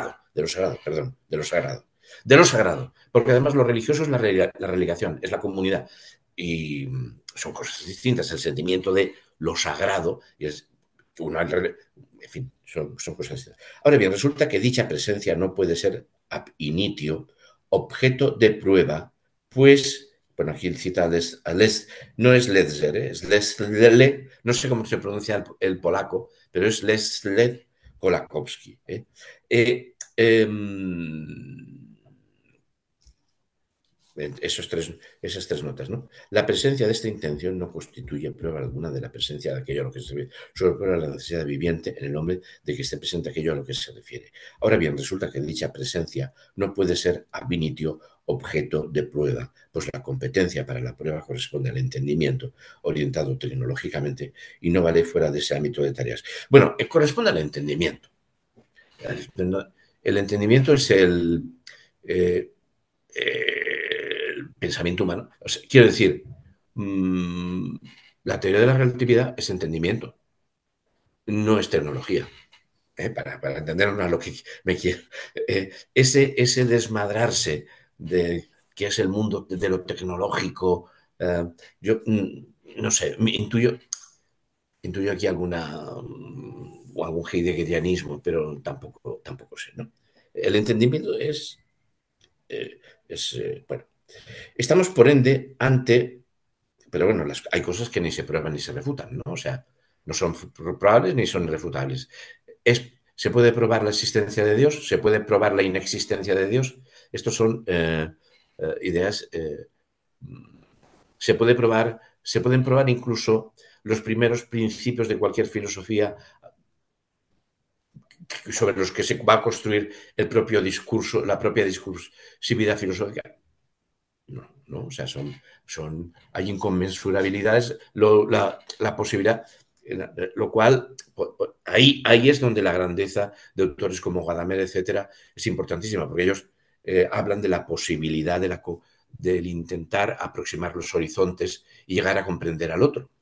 de lo sagrado, porque además lo religioso es la religación, es la comunidad, y son cosas distintas. El sentimiento de lo sagrado y es una, en fin, son cosas distintas. Ahora bien, resulta que dicha presencia no puede ser ab initio objeto de prueba, pues, bueno, aquí cita no es Ledzer, es Lesle, no sé cómo se pronuncia el polaco, pero es Lesled Kolakowski. Eh, eh, esas tres notas, ¿no? La presencia de esta intención no constituye prueba alguna de la presencia de aquello a lo que se refiere, solo prueba la necesidad viviente en el hombre de que esté presente aquello a lo que se refiere. Ahora bien, resulta que dicha presencia no puede ser ab initio objeto de prueba, pues la competencia para la prueba corresponde al entendimiento orientado tecnológicamente y no vale fuera de ese ámbito de tareas. Bueno, corresponde al entendimiento. El entendimiento es eh, el pensamiento humano. O sea, quiero decir, mmm, la teoría de la relatividad es entendimiento, no es tecnología. Para entendernos a lo que me quiero. Ese desmadrarse de qué es el mundo de lo tecnológico, yo no sé, intuyo aquí o algún heideggerianismo, pero tampoco sé, ¿no? El entendimiento bueno, estamos por ende ante, pero bueno, hay cosas que ni se prueban ni se refutan, ¿no? O sea, no son probables ni son irrefutables. Se puede probar la existencia de Dios, se puede probar la inexistencia de Dios. Estos son ideas. Se pueden probar incluso los primeros principios de cualquier filosofía sobre los que se va a construir el propio discurso, la propia discursividad filosófica. No, o sea, hay inconmensurabilidades, la posibilidad, lo cual, ahí es donde la grandeza de autores como Gadamer, etcétera, es importantísima, porque ellos hablan de la posibilidad del intentar aproximar los horizontes y llegar a comprender al otro.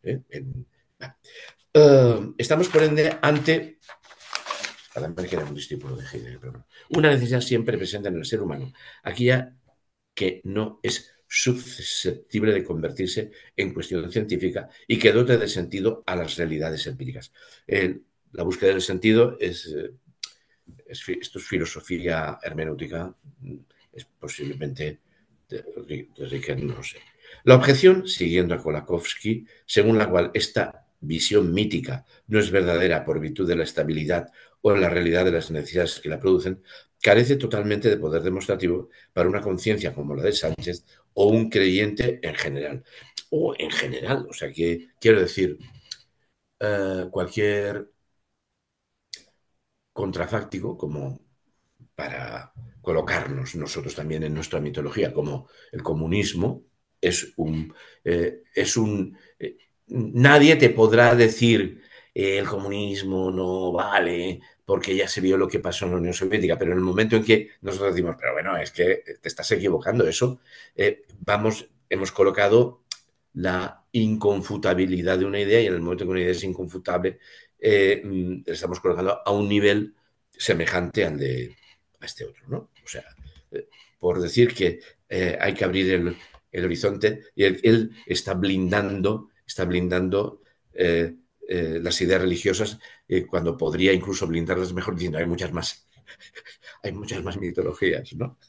Estamos, por ende, ante Gadamer, que era un discípulo de Heidegger, pero una necesidad siempre presente en el ser humano. Aquí ya que no es susceptible de convertirse en cuestión científica y que dote de sentido a las realidades empíricas. La búsqueda del sentido esto es filosofía hermenéutica, es posiblemente de Ricoeur, no lo sé. La objeción, siguiendo a Kolakowski, según la cual esta visión mítica no es verdadera por virtud de la estabilidad o la realidad de las necesidades que la producen, carece totalmente de poder demostrativo para una conciencia como la de Sánchez o un creyente en general. O en general, o sea, que quiero decir, cualquier contrafáctico, como para colocarnos nosotros también en nuestra mitología, como el comunismo es un nadie te podrá decir el comunismo no vale porque ya se vio lo que pasó en la Unión Soviética, pero en el momento en que nosotros decimos, pero bueno, es que te estás equivocando, eso, hemos colocado la inconfutabilidad de una idea y en el momento que una idea es inconfutable, estamos colocando a un nivel semejante a este otro, ¿no? O sea, por decir que hay que abrir el horizonte y él está blindando las ideas religiosas cuando podría incluso blindarlas mejor diciendo hay muchas más mitologías, ¿no?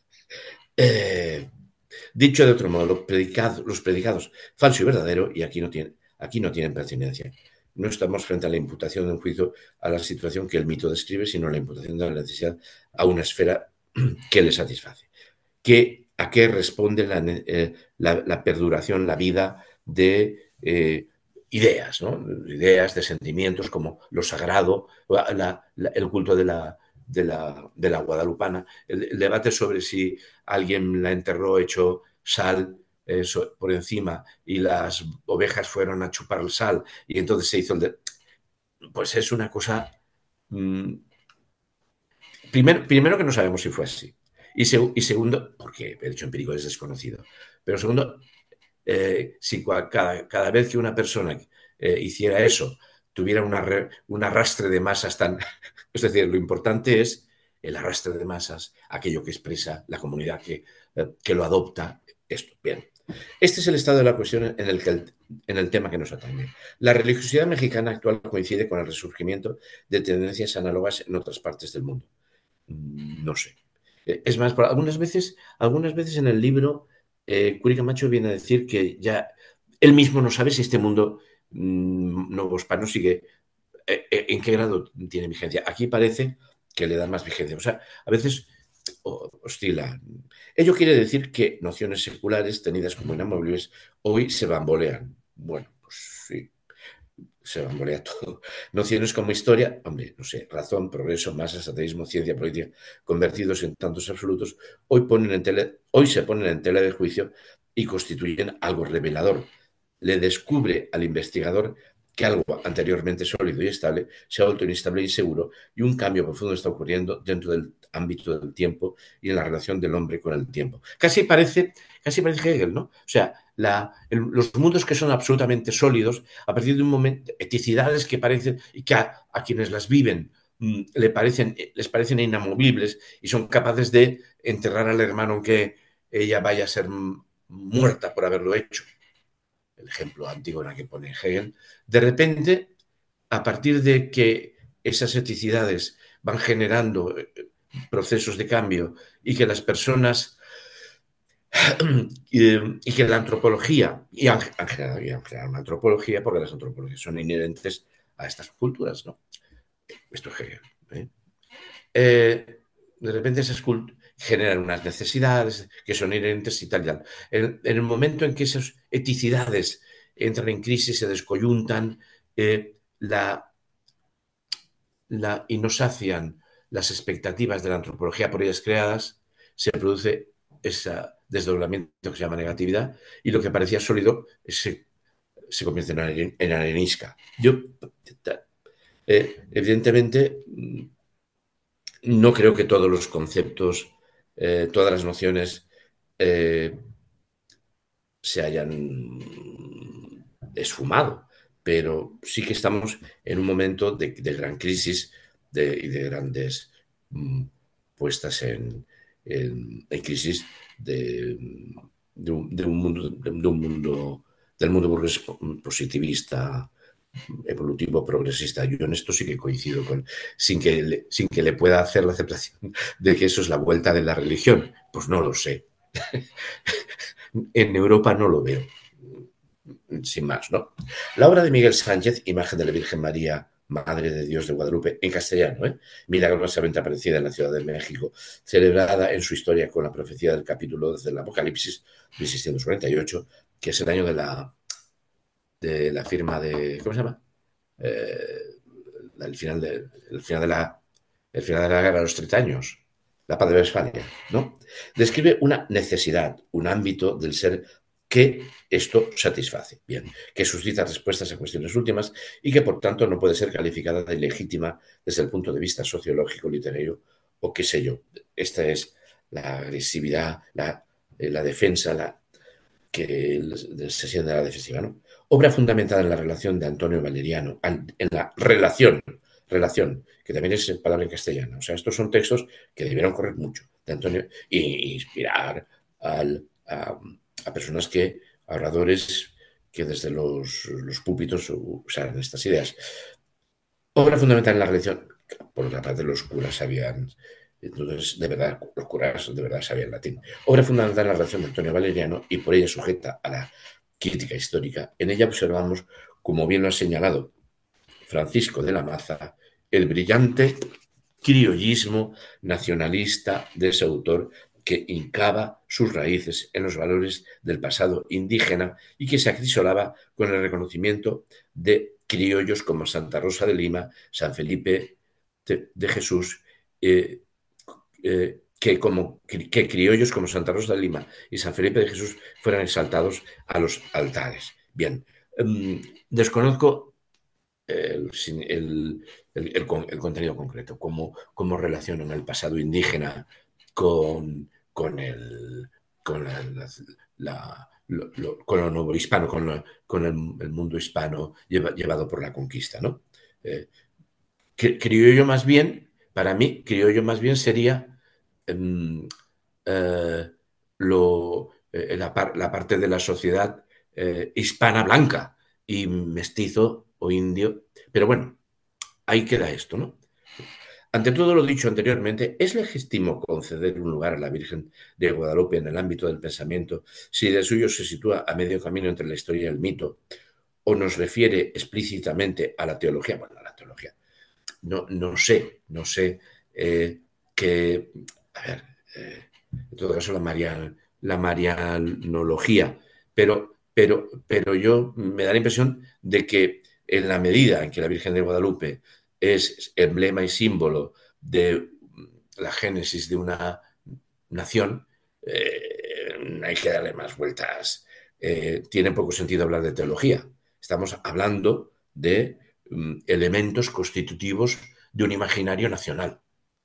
Dicho de otro modo, los predicados falso y verdadero, y aquí no tienen pertinencia. No estamos frente a la imputación de un juicio a la situación que el mito describe, sino la imputación de la necesidad a una esfera que le satisface. ¿A qué responde la perduración, la vida de ideas, ¿no? Ideas de sentimientos como lo sagrado, el culto de la guadalupana, el debate sobre si alguien la enterró hecho sal por encima y las ovejas fueron a chupar el sal y entonces se hizo pues es una cosa mmm, primero que no sabemos si fue así. Y segundo, porque el hecho empírico es desconocido. Pero segundo, si cada vez que una persona hiciera eso, tuviera un arrastre de masas tan... Es decir, lo importante es el arrastre de masas, aquello que expresa la comunidad que lo adopta. Esto, bien. Este es el estado de la cuestión en el tema que nos atañe. La religiosidad mexicana actual coincide con el resurgimiento de tendencias análogas en otras partes del mundo. No sé. Es más, algunas veces en el libro, Curi Camacho viene a decir que ya él mismo no sabe si este mundo novohispano sigue, en qué grado tiene vigencia. Aquí parece que le da más vigencia. O sea, a veces oscila. Ello quiere decir que nociones seculares, tenidas como inamovibles, hoy se bambolean. Bueno, pues sí, se bambolea todo. Nociones como historia, hombre, no sé, razón, progreso, masas, ateísmo, ciencia, política, convertidos en tantos absolutos, hoy se ponen en tela de juicio y constituyen algo revelador. Le descubre al investigador que algo anteriormente sólido y estable se ha vuelto inestable e inseguro, y un cambio profundo está ocurriendo dentro del ámbito del tiempo y en la relación del hombre con el tiempo. Casi parece Hegel, ¿no? O sea, los mundos que son absolutamente sólidos, a partir de un momento, eticidades que parecen, y que a quienes las viven les parecen inamovibles y son capaces de enterrar al hermano aunque ella vaya a ser muerta por haberlo hecho. El ejemplo Antígona que pone Hegel. De repente, a partir de que esas eticidades van generando procesos de cambio y que las personas y que la antropología, y han generado una antropología, porque las antropologías son inherentes a estas culturas, ¿no? Esto es Hegel. De repente esas generan unas necesidades que son inherentes y tal y tal. En el momento en que esas eticidades entran en crisis, se descoyuntan y no sacian las expectativas de la antropología por ellas creadas, se produce ese desdoblamiento que se llama negatividad, y lo que parecía sólido se convierte en arenisca. Yo, evidentemente, no creo que todos los conceptos, todas las nociones se hayan esfumado, pero sí que estamos en un momento de gran crisis y de grandes puestas en crisis del mundo burgués positivista, evolutivo, progresista. Yo en esto sí que coincido sin que le pueda hacer la aceptación de que eso es la vuelta de la religión. Pues no lo sé. En Europa no lo veo, sin más, ¿no? La obra de Miguel Sánchez, Imagen de la Virgen María, Madre de Dios de Guadalupe, en castellano, milagrosamente aparecida en la Ciudad de México, celebrada en su historia con la profecía del capítulo desde el Apocalipsis, 1648, que es el año de la firma de, ¿cómo se llama? El final el final de la guerra de los 30 años, la paz de Westfalia, ¿no? Describe una necesidad, un ámbito del ser que esto satisface, bien, que suscita respuestas a cuestiones últimas y que por tanto no puede ser calificada de ilegítima desde el punto de vista sociológico, literario o qué sé yo. Esta es la agresividad, la defensa, que se siente la defensiva, ¿no? Obra fundamentada en la relación de Antonio Valeriano, en la relación, que también es palabra en castellano. O sea, estos son textos que debieron correr mucho de Antonio e inspirar a personas oradores que desde los púlpitos usaran estas ideas. Obra fundamental en la relación, por otra parte los curas sabían, entonces de verdad, los curas de verdad sabían latín. Obra fundamental en la relación de Antonio Valeriano y por ella sujeta a la crítica histórica. En ella observamos, como bien lo ha señalado Francisco de la Maza, el brillante criollismo nacionalista de ese autor que hincaba sus raíces en los valores del pasado indígena y que se acrisolaba con el reconocimiento de criollos como Santa Rosa de Lima, San Felipe de Jesús, que criollos como Santa Rosa de Lima y San Felipe de Jesús fueran exaltados a los altares. Bien, desconozco el contenido concreto, cómo relacionan el pasado indígena con el con con lo nuevo hispano, con el mundo hispano llevado por la conquista, ¿no? Criollo más bien, para mí, criollo más bien sería eh, la parte de la sociedad hispana blanca y mestizo o indio. Pero bueno, ahí queda esto, ¿no? Ante todo lo dicho anteriormente, ¿es legítimo conceder un lugar a la Virgen de Guadalupe en el ámbito del pensamiento si de suyo se sitúa a medio camino entre la historia y el mito o nos refiere explícitamente a la teología? Bueno, a la teología. No sé que, a ver, en todo caso la marianología, pero yo me da la impresión de que en la medida en que la Virgen de Guadalupe es emblema y símbolo de la génesis de una nación, hay que darle más vueltas. Tiene poco sentido hablar de teología. Estamos hablando de elementos constitutivos de un imaginario nacional,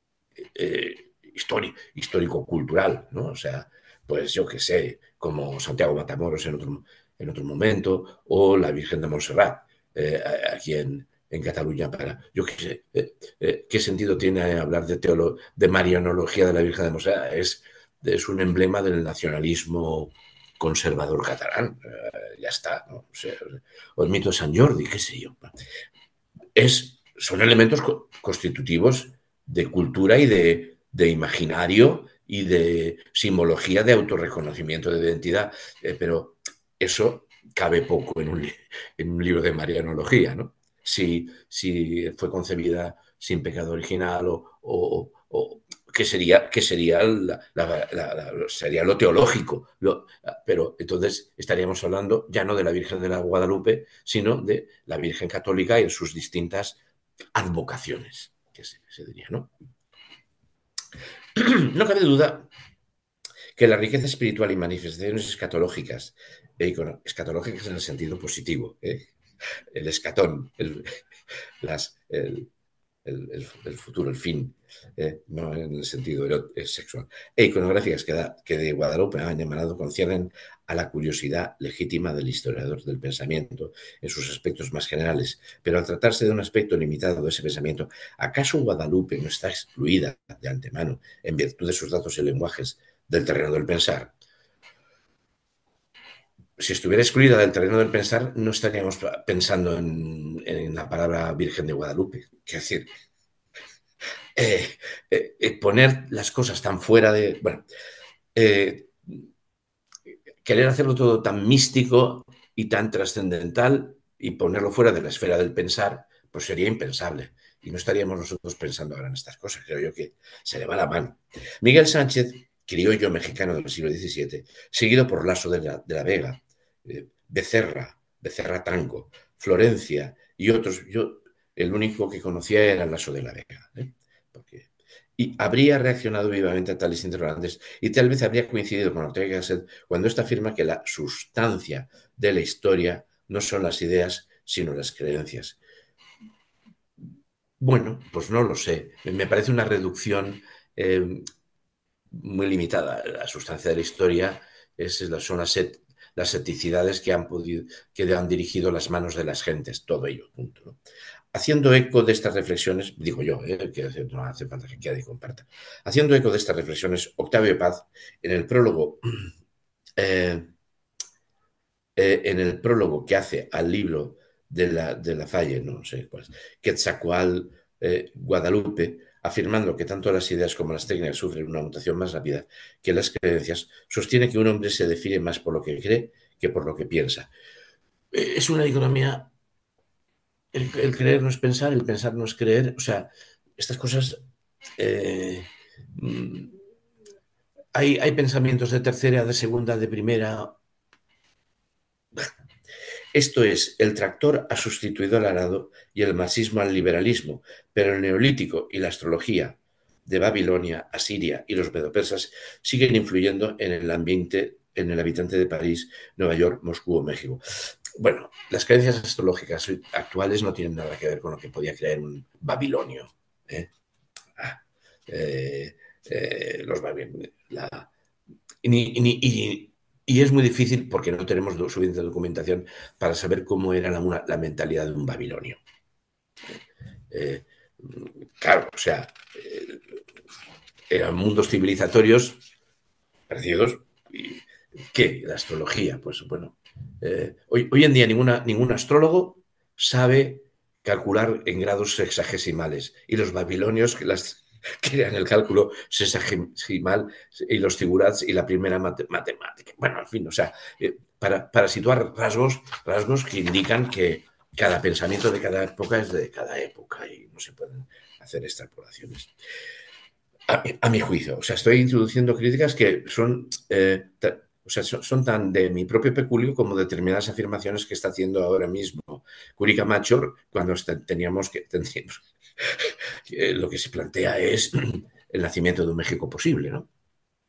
histórico-cultural, ¿no? O sea, pues yo qué sé, como Santiago Matamoros en otro momento, o la Virgen de Montserrat, aquí en Cataluña, para, yo qué sé, ¿qué sentido tiene hablar de marianología de la Virgen de Montserrat? Es un emblema del nacionalismo conservador catalán, ya está, ¿no? O el mito de San Jordi, qué sé yo. Son elementos constitutivos de cultura y de imaginario y de simbología de autorreconocimiento de identidad, pero eso cabe poco en un libro de marianología, ¿no? Si fue concebida sin pecado original o que sería, sería lo teológico. Pero entonces estaríamos hablando ya no de la Virgen de la Guadalupe, sino de la Virgen Católica y en sus distintas advocaciones, que se diría, ¿no? No cabe duda que la riqueza espiritual y manifestaciones escatológicas, escatológicas en el sentido positivo, el escatón, las, el futuro, el fin, no en el sentido sexual, e iconografías que de Guadalupe han emanado conciernen a la curiosidad legítima del historiador del pensamiento en sus aspectos más generales, pero al tratarse de un aspecto limitado de ese pensamiento, ¿acaso Guadalupe no está excluida de antemano en virtud de sus datos y lenguajes del terreno del pensar? Si estuviera excluida del terreno del pensar, no estaríamos pensando en la palabra Virgen de Guadalupe. Quiero decir, poner las cosas tan fuera de... Bueno, eh, querer hacerlo todo tan místico y tan trascendental y ponerlo fuera de la esfera del pensar, pues sería impensable. Y no estaríamos nosotros pensando ahora en estas cosas. Creo yo que se le va la mano. Miguel Sánchez, criollo mexicano del siglo XVII, seguido por Lasso de la Vega, Becerra Tango, Florencia y otros. Yo el único que conocía era Lasso de la Vega, porque y habría reaccionado vivamente a tales interrogantes y tal vez habría coincidido con Ortega y Gasset cuando ésta afirma que la sustancia de la historia no son las ideas, sino las creencias. Bueno, pues no lo sé. Me parece una reducción muy limitada. La sustancia de la historia son las eticidades que han dirigido las manos de las gentes, todo ello, punto, ¿no? Haciendo eco de estas reflexiones, digo yo, que no hace falta que quede y comparta, haciendo eco de estas reflexiones, Octavio Paz, en el prólogo, eh, que hace al libro de la Falle, no sé cuál es, Quetzalcoatl, Guadalupe, afirmando que tanto las ideas como las técnicas sufren una mutación más rápida que las creencias, sostiene que un hombre se define más por lo que cree que por lo que piensa. Es una dicotomía. El creer no es pensar, el pensar no es creer. O sea, estas cosas. eh, mm, hay pensamientos de tercera, de segunda, de primera. Esto es, el tractor ha sustituido al arado y el marxismo al liberalismo, pero el neolítico y la astrología de Babilonia, Asiria y los medopersas siguen influyendo en el ambiente, en el habitante de París, Nueva York, Moscú o México. Bueno, las creencias astrológicas actuales no tienen nada que ver con lo que podía creer un babilonio. ¿eh? Ah, eh, los babilonios. Y es muy difícil porque no tenemos suficiente documentación para saber cómo era la mentalidad de un babilonio. Eh, claro, o sea, eran mundos civilizatorios parecidos. ¿Qué? La astrología, pues bueno. Hoy en día ningún astrólogo sabe calcular en grados sexagesimales. Y los babilonios crean el cálculo sexagesimal y los figurats y la primera matemática. Bueno, en fin, o sea, para situar rasgos que indican que cada pensamiento de cada época es de cada época y no se pueden hacer extrapolaciones. A mi juicio, o sea, estoy introduciendo críticas que son tan de mi propio peculio como determinadas afirmaciones que está haciendo ahora mismo Curi Camacho cuando tendríamos lo que se plantea es el nacimiento de un México posible, ¿no?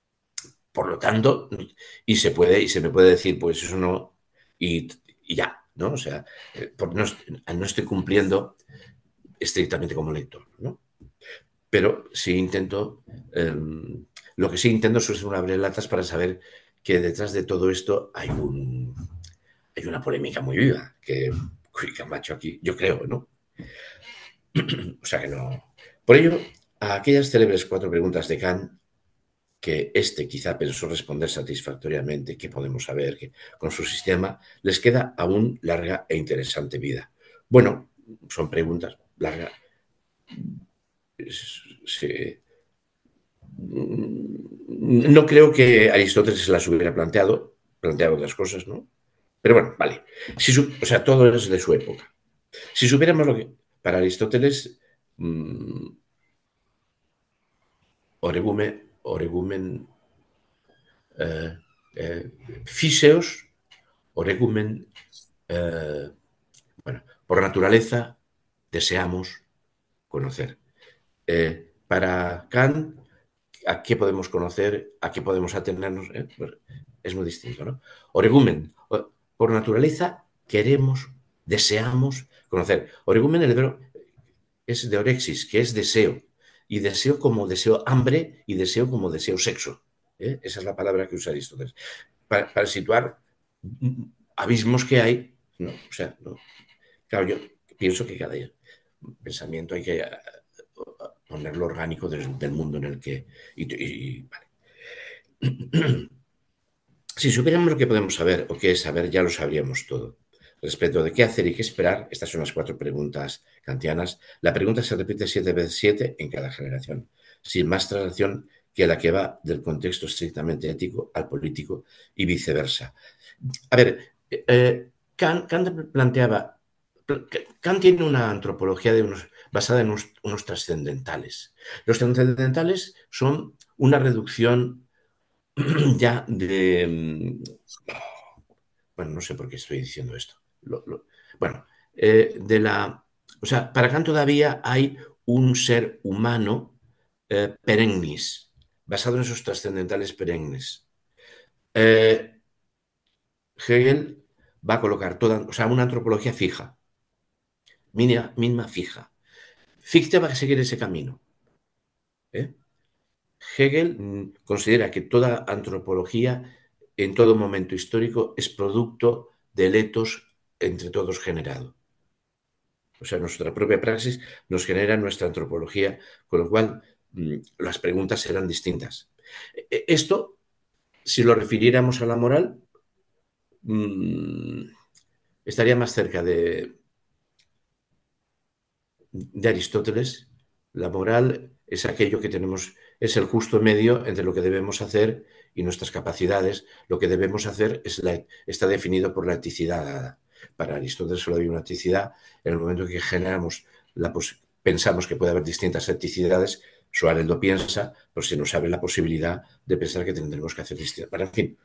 Por lo tanto, y se me puede decir, pues eso no, y ya. ¿no? O sea, no estoy cumpliendo estrictamente como lector, ¿no? Pero sí intento, lo que sí intento es un abrelatas para saber que detrás de todo esto hay una polémica muy viva, que Camacho aquí, yo creo, ¿no? O sea que no. Por ello, a aquellas célebres 4 preguntas de Kant, que quizá pensó responder satisfactoriamente, que podemos saber que con su sistema les queda aún larga e interesante vida. Bueno, son preguntas largas. Sí. No creo que Aristóteles se las hubiera planteado otras cosas, ¿no? Pero bueno, vale. O sea, todo es de su época. Si supiéramos lo que. Para Aristóteles, oregumen, eh, fiseos, oregumen, eh, bueno, por naturaleza deseamos conocer. Para Kant, ¿a qué podemos conocer? ¿A qué podemos atenernos? Pues es muy distinto, ¿no? Oregumen, por naturaleza queremos, deseamos conocer. Oregumen, el verbo es de orexis, que es deseo. Y deseo como deseo hambre y deseo como deseo sexo. Esa es la palabra que usa Aristóteles. Para situar abismos que hay, ¿no? O sea, ¿no? Claro, yo pienso que cada pensamiento hay que ponerlo orgánico del mundo en el que. Vale. Si supiéramos lo que podemos saber o qué es saber, ya lo sabríamos todo. Respecto de qué hacer y qué esperar, estas son las 4 preguntas kantianas. La pregunta se repite 7 veces 7 en cada generación, sin más traslación que la que va del contexto estrictamente ético al político y viceversa. A ver, Kant planteaba. Kant tiene una antropología basada en unos trascendentales. Los trascendentales son una reducción ya de. Bueno, no sé por qué estoy diciendo esto. Bueno, de la. O sea, para Kant todavía hay un ser humano perennis, basado en esos trascendentales perennes. Hegel va a colocar toda, o sea, una antropología fija, mínima fija. Fichte va a seguir ese camino. ¿eh? Hegel considera que toda antropología en todo momento histórico es producto del etos entre todos generado. O sea, nuestra propia praxis nos genera nuestra antropología, con lo cual las preguntas serán distintas. Esto, si lo refiriéramos a la moral, estaría más cerca de Aristóteles. La moral es aquello que tenemos, es el justo medio entre lo que debemos hacer y nuestras capacidades. Lo que debemos hacer está definido por la eticidad dada. Para Aristóteles solo hay una eticidad. En el momento en que pensamos que puede haber distintas eticidades, Suárez lo piensa, pues se nos abre la posibilidad de pensar que tendremos que hacer distintas. Pero, en fin,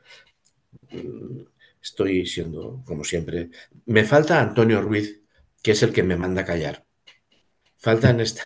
estoy siendo, como siempre. Me falta Antonio Ruiz, que es el que me manda a callar. Faltan estas.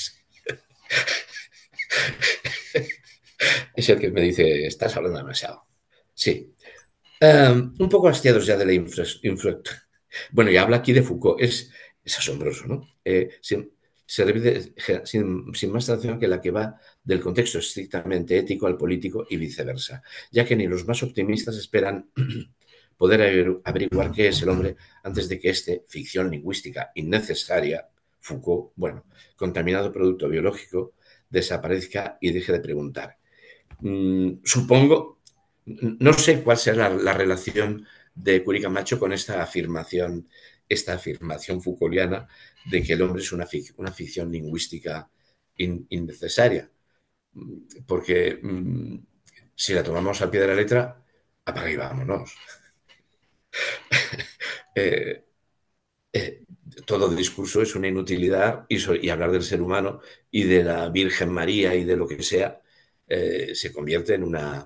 Es el que me dice, estás hablando demasiado. Sí. Un poco hastiados ya de la infraestructura. Bueno, y habla aquí de Foucault. Es asombroso, ¿no? Se repite sin más atención que la que va del contexto estrictamente ético al político y viceversa, ya que ni los más optimistas esperan poder averiguar qué es el hombre antes de que este, ficción lingüística innecesaria, Foucault, bueno, contaminado producto biológico, desaparezca y deje de preguntar. Supongo, no sé cuál será la relación de Curi Camacho con esta afirmación Foucaultiana de que el hombre es una ficción lingüística innecesaria. Porque si la tomamos al pie de la letra, apaga y vámonos. eh, eh, todo discurso es una inutilidad y hablar del ser humano y de la Virgen María y de lo que sea se convierte en una.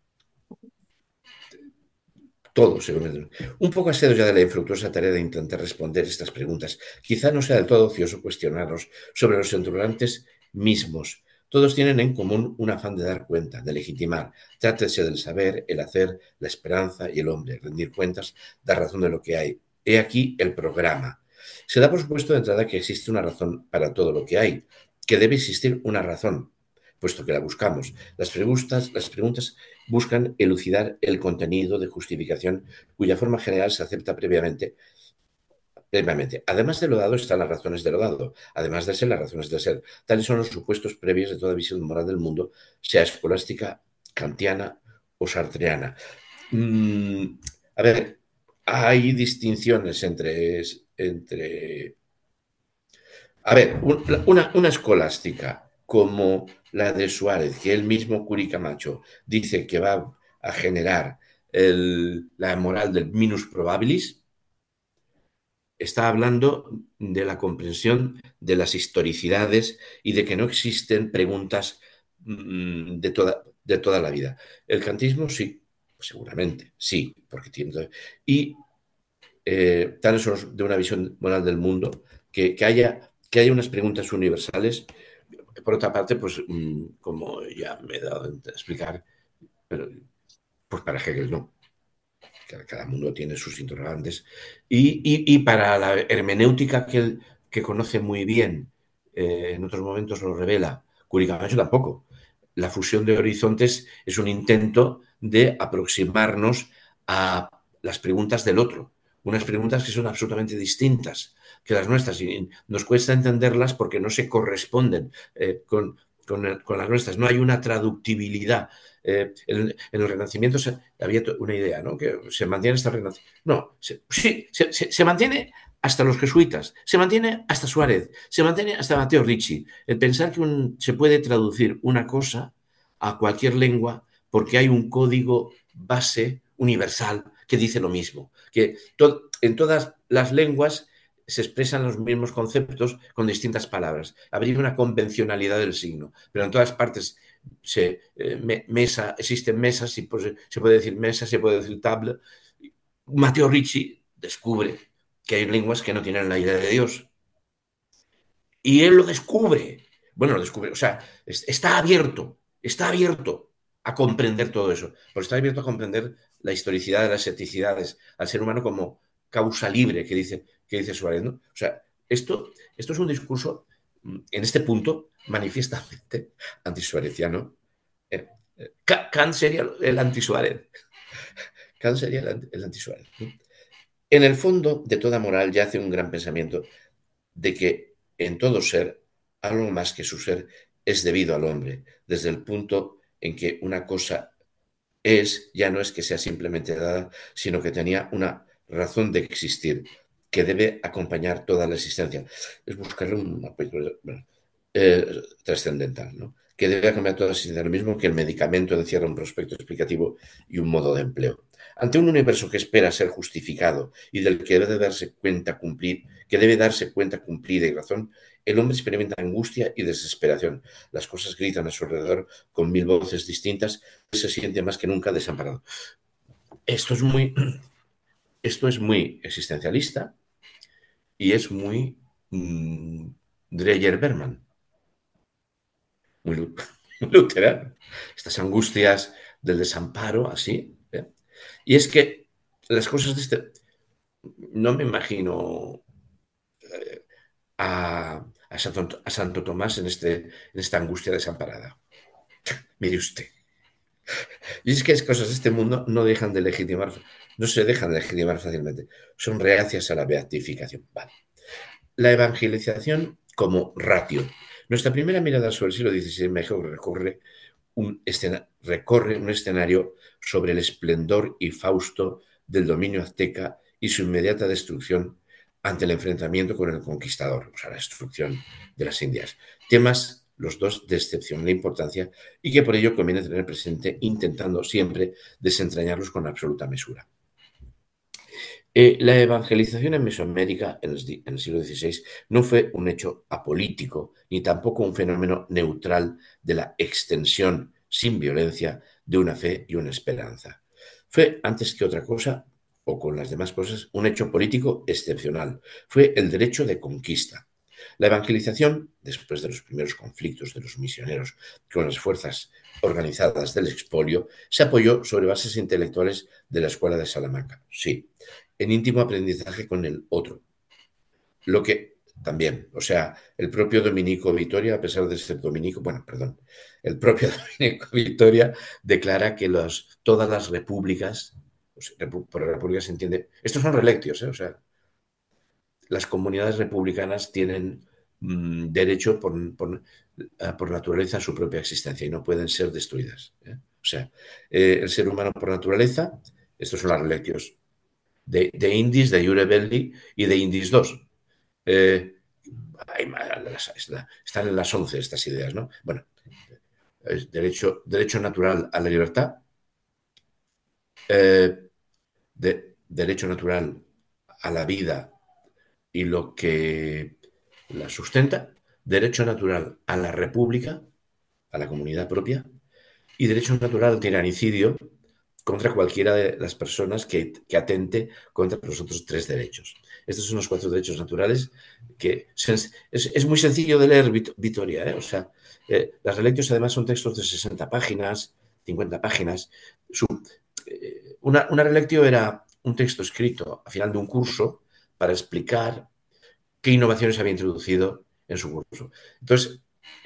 Todo se convierte. Un poco hastiados ya de la infructuosa tarea de intentar responder estas preguntas. Quizá no sea del todo ocioso cuestionarnos sobre los interrogantes mismos. Todos tienen en común un afán de dar cuenta, de legitimar. Trátese del saber, el hacer, la esperanza y el hombre. Rendir cuentas, dar razón de lo que hay. He aquí el programa. Se da por supuesto de entrada que existe una razón para todo lo que hay, que debe existir una razón, puesto que la buscamos. Las preguntas buscan elucidar el contenido de justificación cuya forma general se acepta previamente. Además de lo dado están las razones de lo dado, además de ser las razones de ser. Tales son los supuestos previos de toda visión moral del mundo, sea escolástica, kantiana o sartreana. Mm, a ver, hay distinciones entre a ver, una escolástica como la de Suárez, que él mismo, Curi Camacho, dice que va a generar la moral del minus probabilis, está hablando de la comprensión de las historicidades y de que no existen preguntas de toda la vida. El kantismo sí, seguramente, sí, porque tiene... Y tales son de una visión moral del mundo, que haya unas preguntas universales. Por otra parte, pues como ya me he dado a explicar, pero, pues para Hegel no. Cada mundo tiene sus interrogantes. Y para la hermenéutica que conoce muy bien, en otros momentos lo revela, Curicabacho tampoco. La fusión de horizontes es un intento de aproximarnos a las preguntas del otro, unas preguntas que son absolutamente distintas que las nuestras y nos cuesta entenderlas porque no se corresponden con las nuestras. No hay una traductibilidad. En el Renacimiento había una idea, ¿no? Que se mantiene hasta el Renacimiento. No, sí, se mantiene hasta los jesuitas, se mantiene hasta Suárez, se mantiene hasta Matteo Ricci. El pensar que se puede traducir una cosa a cualquier lengua porque hay un código base universal que dice lo mismo. Que en todas las lenguas se expresan los mismos conceptos con distintas palabras. Habría una convencionalidad del signo, pero en todas partes existen mesas, y pues, se puede decir mesa, se puede decir tabla. Matteo Ricci descubre que hay lenguas que no tienen la idea de Dios. Y él lo descubre. Bueno, lo descubre, o sea, está abierto a comprender todo eso. Pero está abierto a comprender la historicidad de las eticidades, al ser humano como causa libre, que dice Suárez, ¿no? O sea, esto es un discurso, en este punto, manifiestamente antisuareciano. Kant sería el anti-Suárez. Kant sería el anti-Suárez. En el fondo de toda moral yace un gran pensamiento de que en todo ser, algo más que su ser es debido al hombre, desde el punto en que una cosa ya no es que sea simplemente dada, sino que tenía una razón de existir, que debe acompañar toda la existencia. Es buscarle una película trascendental, ¿no? Que debe acompañar toda la existencia, lo mismo que el medicamento encierra un prospecto explicativo y un modo de empleo. Ante un universo que espera ser justificado y del que debe darse cuenta cumplida y razón, el hombre experimenta angustia y desesperación. Las cosas gritan a su alrededor con mil voces distintas, se siente más que nunca desamparado. Esto es muy existencialista y es muy Dreyer Berman, muy luterano. Estas angustias del desamparo, así. Y es que las cosas de no me imagino a Santo Tomás en esta angustia desamparada. Mire usted. Y es que las cosas de este mundo no se dejan de legitimar fácilmente. Son reacias a la beatificación. Vale. La evangelización como ratio. Nuestra primera mirada sobre el siglo XVI mejor recorre un escenario sobre el esplendor y fausto del dominio azteca y su inmediata destrucción ante el enfrentamiento con el conquistador, o sea, la destrucción de las Indias. Temas, los dos, de excepcional importancia y que por ello conviene tener presente intentando siempre desentrañarlos con absoluta mesura. La evangelización en Mesoamérica en el siglo XVI no fue un hecho apolítico ni tampoco un fenómeno neutral de la extensión sin violencia de una fe y una esperanza. Fue, antes que otra cosa, o con las demás cosas, un hecho político excepcional. Fue el derecho de conquista. La evangelización, después de los primeros conflictos de los misioneros con las fuerzas organizadas del expolio, se apoyó sobre bases intelectuales de la Escuela de Salamanca. Sí, en íntimo aprendizaje con el otro. Lo que también, o sea, el propio Domenico Vittoria, a pesar de ser dominico, bueno, perdón, el propio Domenico Vittoria declara que todas las repúblicas, o sea, por república se entiende, estos son relectios, o sea, las comunidades republicanas tienen derecho por naturaleza a su propia existencia y no pueden ser destruidas. O sea, el ser humano por naturaleza, estos son los relectios de Indis, de Iure Belli y de Indis 2. Están en las 11 estas ideas, ¿no? Bueno, es derecho natural a la libertad, derecho natural a la vida y lo que la sustenta, derecho natural a la república, a la comunidad propia, y derecho natural al tiranicidio contra cualquiera de las personas que atente contra los otros tres derechos. Estos son los cuatro derechos naturales que es muy sencillo de leer, Vitoria, ¿eh? O sea, las relectios además son textos de 60 páginas, 50 páginas. Una relectio era un texto escrito a final de un curso para explicar qué innovaciones había introducido en su curso. Entonces,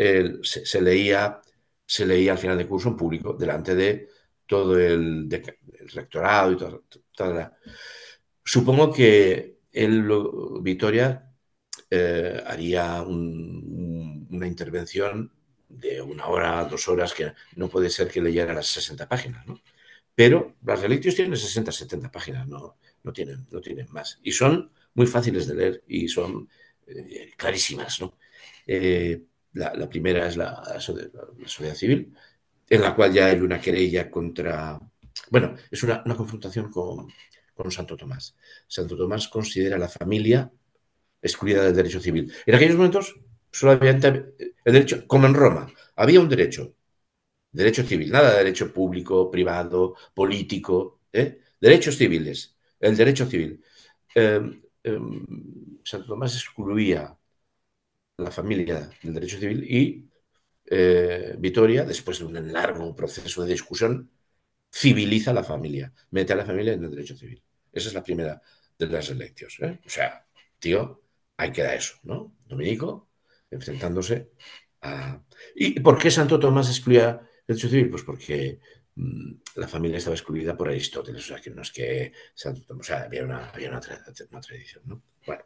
se leía al final del curso en público, delante de todo el rectorado y toda Supongo que él, Vitoria, haría una intervención de 1 hora, 2 horas, que no puede ser que leyera las 60 páginas, ¿no? Pero las relictios tienen 60, 70 páginas, no tienen más. Y son muy fáciles de leer y son clarísimas, ¿no? La primera es la sociedad civil, en la cual ya hay una querella contra... Bueno, es una confrontación con Santo Tomás. Santo Tomás considera a la familia excluida del derecho civil. En aquellos momentos solo había el derecho, como en Roma, había un derecho civil, nada de derecho público, privado, político, derechos civiles, el derecho civil. Eh, eh, Santo Tomás excluía a la familia del derecho civil y Vitoria, después de un largo proceso de discusión, civiliza a la familia, mete a la familia en el derecho civil. Esa es la primera de las elecciones. O sea, tío, ahí queda eso, ¿no? Dominico enfrentándose a... ¿Y por qué Santo Tomás excluía el derecho civil? Pues porque la familia estaba excluida por Aristóteles, o sea, que no es que Santo Tomás, o sea, había una tradición, ¿no? Bueno,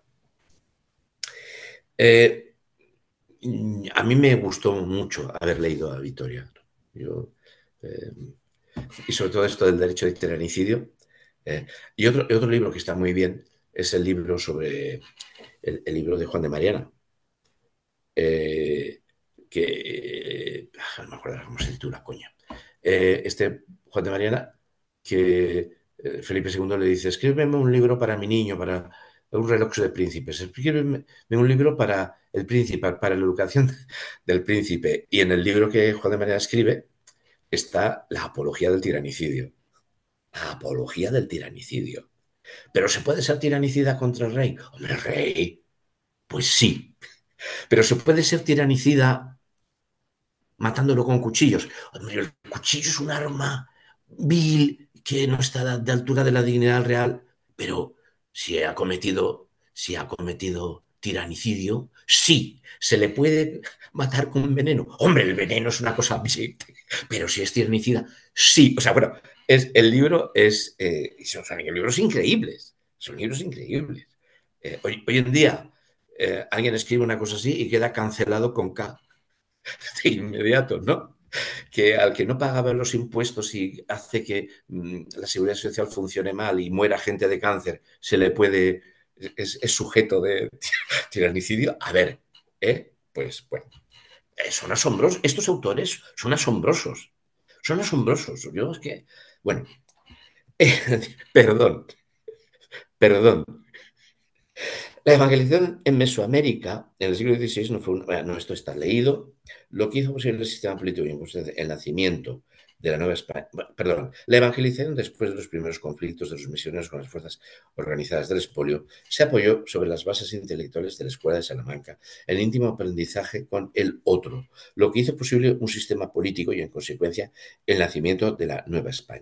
eh, a mí me gustó mucho haber leído a Vitoria. Yo, eh, y sobre todo esto del derecho de tiranicidio. Y otro libro que está muy bien es el libro sobre el libro de Juan de Mariana, eh, no me acuerdo cómo se titula, coño. Este Juan de Mariana, que Felipe II le dice, escríbeme un libro para mi niño, para un reloj de príncipes, escríbeme un libro para el príncipe, para la educación del príncipe. Y en el libro que Juan de Mariana escribe está la apología del tiranicidio. La apología del tiranicidio. ¿Pero se puede ser tiranicida contra el rey? Hombre, rey, pues sí. Pero se puede ser tiranicida matándolo con cuchillos. Hombre, el cuchillo es un arma vil que no está de altura de la dignidad real, pero si ha cometido tiranicidio, sí, se le puede matar con veneno. Hombre, el veneno es una cosa, sí, pero si es tiranicida, sí. O sea, bueno, el libro son libros increíbles, son libros increíbles. Hoy en día alguien escribe una cosa así y queda cancelado con K de inmediato, ¿no? Que al que no pagaba los impuestos y hace que la seguridad social funcione mal y muera gente de cáncer, es sujeto de tiranicidio. A ver, pues bueno, son asombrosos. Estos autores son asombrosos. Son asombrosos. Yo es que, bueno, perdón, perdón. La evangelización en Mesoamérica en el siglo XVI no fue no, esto está leído. Lo que hizo posible el sistema político y el nacimiento de la Nueva España, perdón, la evangelización después de los primeros conflictos de los misioneros con las fuerzas organizadas del expolio se apoyó sobre las bases intelectuales de la Escuela de Salamanca, el íntimo aprendizaje con el otro, lo que hizo posible un sistema político y en consecuencia el nacimiento de la Nueva España.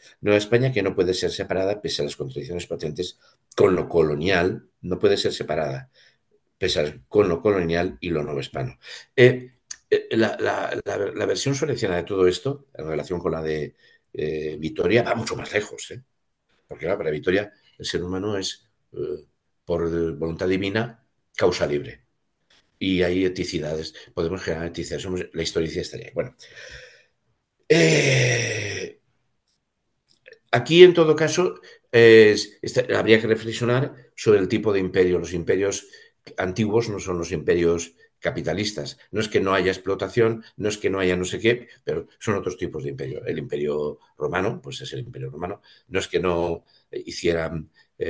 Nueva España que no puede ser separada, pese a las contradicciones patentes, con lo colonial, no puede ser separada, con lo colonial y lo novohispano. La versión sueleccionada de todo esto, en relación con la de Vitoria, va mucho más lejos, ¿eh? Porque claro, para Vitoria el ser humano es, por voluntad divina, causa libre. Y hay eticidades, podemos generar eticidades, la historicidad estaría ahí. Bueno, aquí en todo caso habría que reflexionar sobre el tipo de imperio. Los imperios antiguos no son los imperios capitalistas. No es que no haya explotación, no es que no haya no sé qué, pero son otros tipos de imperio. El imperio romano, pues es el imperio romano. No es que no hicieran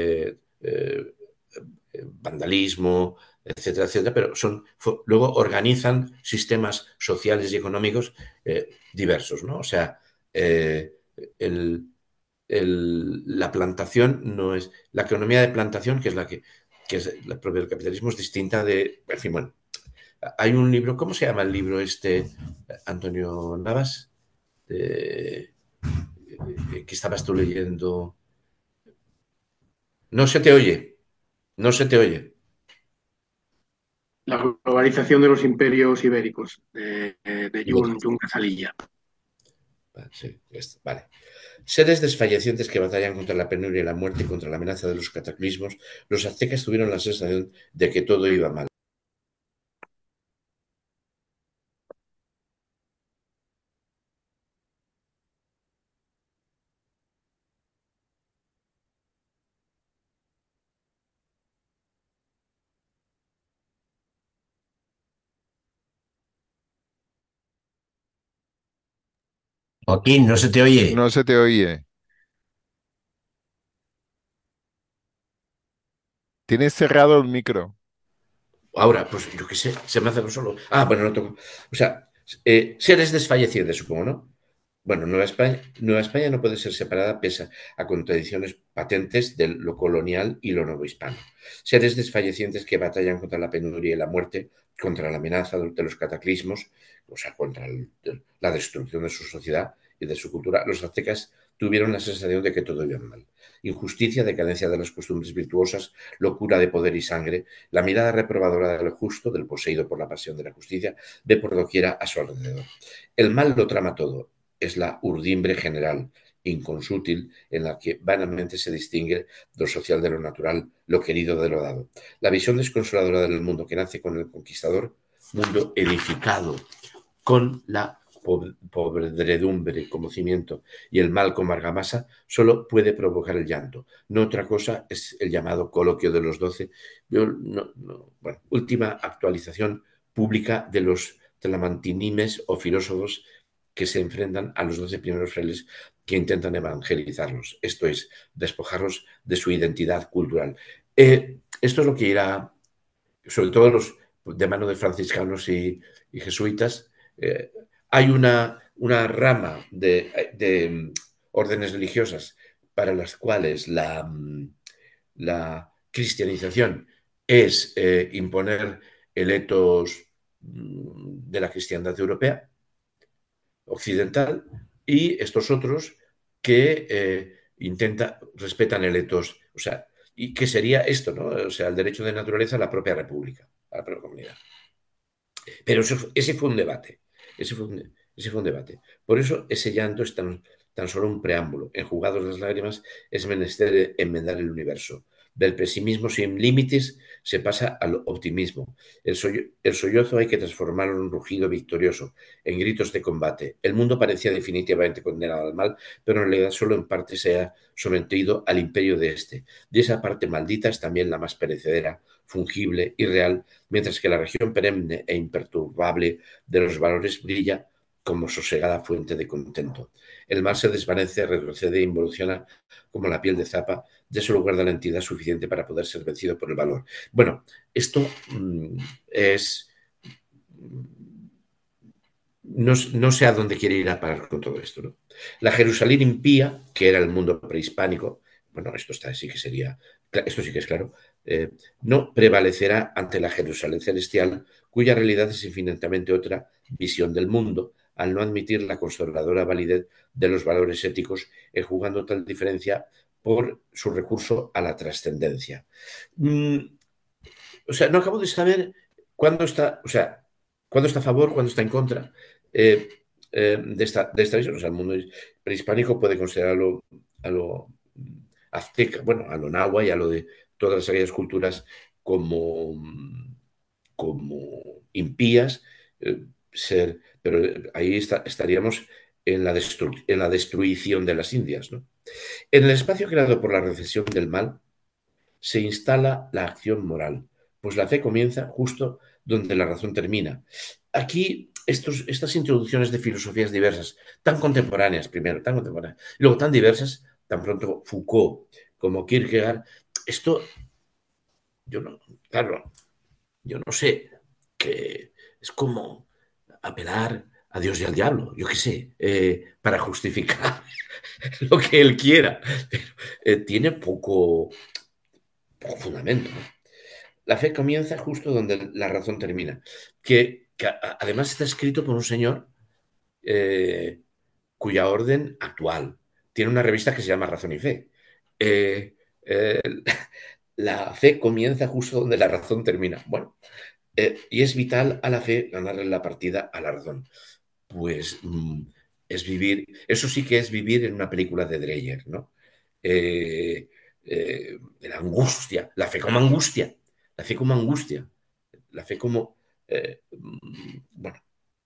vandalismo, etcétera, etcétera, pero luego organizan sistemas sociales y económicos diversos, ¿no? O sea, el, la plantación no es, la economía de plantación, que es que es la propia del capitalismo, es distinta de, en fin, bueno, hay un libro, ¿cómo se llama el libro este, Antonio Navas? Que estabas tú leyendo. No se te oye, no se te oye. La globalización de los imperios ibéricos, de Jun Casalilla. Sí, vale. Seres desfallecientes que batallan contra la penuria y la muerte y contra la amenaza de los cataclismos, los aztecas tuvieron la sensación de que todo iba mal. Joaquín, no se te oye. No se te oye. Tienes cerrado el micro. Ahora, pues yo qué sé, se me hace solo. Ah, bueno, no toco. O sea, seres desfallecientes, supongo, ¿no? Bueno, Nueva España no puede ser separada pese a contradicciones patentes de lo colonial y lo novohispano. Seres desfallecientes que batallan contra la penuria y la muerte, contra la amenaza de los cataclismos, o sea, contra la destrucción de su sociedad y de su cultura. Los aztecas tuvieron la sensación de que todo iba mal. Injusticia, decadencia de las costumbres virtuosas, locura de poder y sangre, la mirada reprobadora del justo, del poseído por la pasión de la justicia, ve por doquiera a su alrededor. El mal lo trama todo, es la urdimbre general, inconsútil, en la que vanamente se distingue lo social de lo natural, lo querido de lo dado. La visión desconsoladora del mundo que nace con el conquistador, mundo edificado con la podredumbre como cimiento y el mal como argamasa, solo puede provocar el llanto. No otra cosa es el llamado coloquio de los 12. Bueno, última actualización pública de los tlamatinimes o filósofos que se enfrentan a los 12 primeros frailes que intentan evangelizarlos, esto es, despojarlos de su identidad cultural. Esto es lo que irá, sobre todo los de mano de franciscanos y jesuitas, eh, hay una rama de órdenes religiosas para las cuales la cristianización es imponer el etos de la cristiandad europea, occidental, y estos otros que respetan el etos, o sea, y que sería esto, ¿no? O sea, el derecho de naturaleza a la propia república, a la propia comunidad. Pero ese fue un debate, ese fue un debate. Por eso ese llanto es tan solo un preámbulo. Enjugados las lágrimas es menester enmendar el universo. Del pesimismo sin límites se pasa al optimismo. El sollozo hay que transformarlo en un rugido victorioso, en gritos de combate. El mundo parecía definitivamente condenado al mal, pero en realidad solo en parte se ha sometido al imperio de este. Y esa parte maldita es también la más perecedera, fungible y real, mientras que la región perenne e imperturbable de los valores brilla como sosegada fuente de contento. El mal se desvanece, retrocede e involuciona como la piel de zapa, ya solo guarda la entidad suficiente para poder ser vencido por el valor. Bueno, esto es... No sé a dónde quiere ir a parar con todo esto, ¿no? La Jerusalén impía, que era el mundo prehispánico, bueno, esto sí que es claro, no prevalecerá ante la Jerusalén celestial, cuya realidad es infinitamente otra visión del mundo, al no admitir la conservadora validez de los valores éticos, jugando tal diferencia por su recurso a la trascendencia. O sea, no acabo de saber cuándo está, o sea, cuándo está a favor, cuándo está en contra eh, de esta visión. O sea, el mundo prehispánico puede considerarlo a lo azteca, bueno, a lo náhuatl y a lo de todas aquellas culturas como, como impías, pero ahí estaríamos en la destrucción de las Indias, ¿no? En el espacio creado por la recesión del mal se instala la acción moral, pues la fe comienza justo donde la razón termina. Aquí estas introducciones de filosofías diversas, tan contemporáneas primero, tan contemporáneas, y luego tan diversas, tan pronto Foucault como Kierkegaard, esto yo no, claro, yo no sé, que es como apelar a Dios y al diablo, yo qué sé, para justificar lo que él quiera. Pero, tiene poco fundamento, ¿no? La fe comienza justo donde la razón termina, que además está escrito por un señor eh, cuya orden actual tiene una revista que se llama Razón y Fe. Eh, eh, la fe comienza justo donde la razón termina. Bueno, y es vital a la fe ganarle la partida a la razón. Pues es vivir, eso sí que es vivir en una película de Dreyer, ¿no? La angustia, la fe como angustia, la fe como angustia, la fe como, bueno,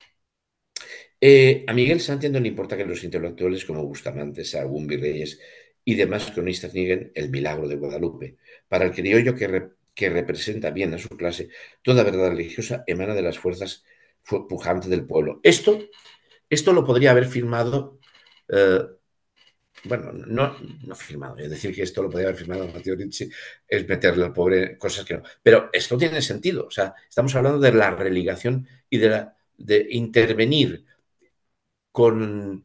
a Miguel Sánchez no le importa que los intelectuales como Bustamante, Sahagún, Virreyes y demás cronistas nieguen el milagro de Guadalupe. Para el criollo que representa bien a su clase, toda verdad religiosa emana de las fuerzas pujantes del pueblo. Esto lo podría haber firmado, eh, bueno, no firmado, es decir, que esto lo podría haber firmado Matteo Ricci, es meterle al pobre cosas que no. Pero esto tiene sentido, o sea, estamos hablando de la religación y de intervenir con,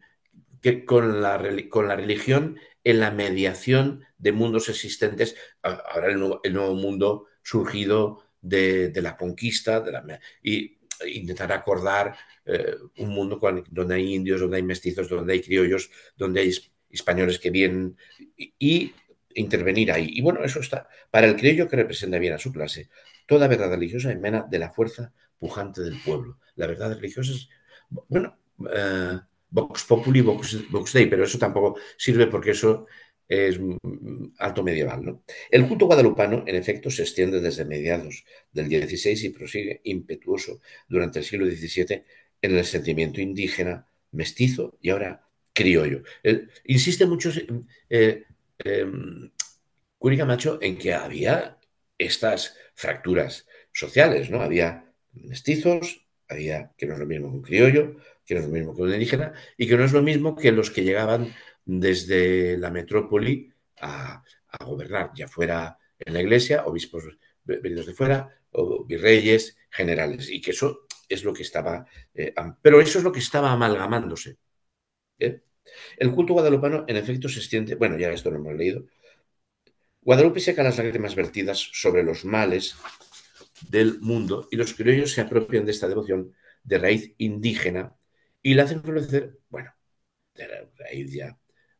con la religión en la mediación de mundos existentes. Ahora el nuevo mundo surgido de la conquista y intentar acordar un mundo donde hay indios, donde hay mestizos, donde hay criollos, donde hay españoles que vienen y intervenir ahí. Y bueno, eso está. Para el criollo que representa bien a su clase, toda verdad religiosa emana de la fuerza pujante del pueblo. La verdad religiosa es, bueno, Vox Populi, Vox Dei, pero eso tampoco sirve porque eso es alto medieval, ¿no? El culto guadalupano, en efecto, se extiende desde mediados del XVI y prosigue impetuoso durante el siglo XVII en el sentimiento indígena, mestizo y ahora criollo. Insiste mucho eh, eh, Curi Macho en que había estas fracturas sociales, ¿no? Había mestizos, había que no es lo mismo que un criollo, que no es lo mismo que un indígena y que no es lo mismo que los que llegaban desde la metrópoli a gobernar, ya fuera en la iglesia, obispos venidos de fuera, o virreyes, generales, y que eso es lo que estaba, pero eso es lo que estaba amalgamándose. ¿Eh? El culto guadalupano, en efecto, se extiende, bueno, ya esto lo hemos leído. Guadalupe seca las lágrimas vertidas sobre los males del mundo y los criollos se apropian de esta devoción de raíz indígena y la hacen florecer, bueno, de la raíz ya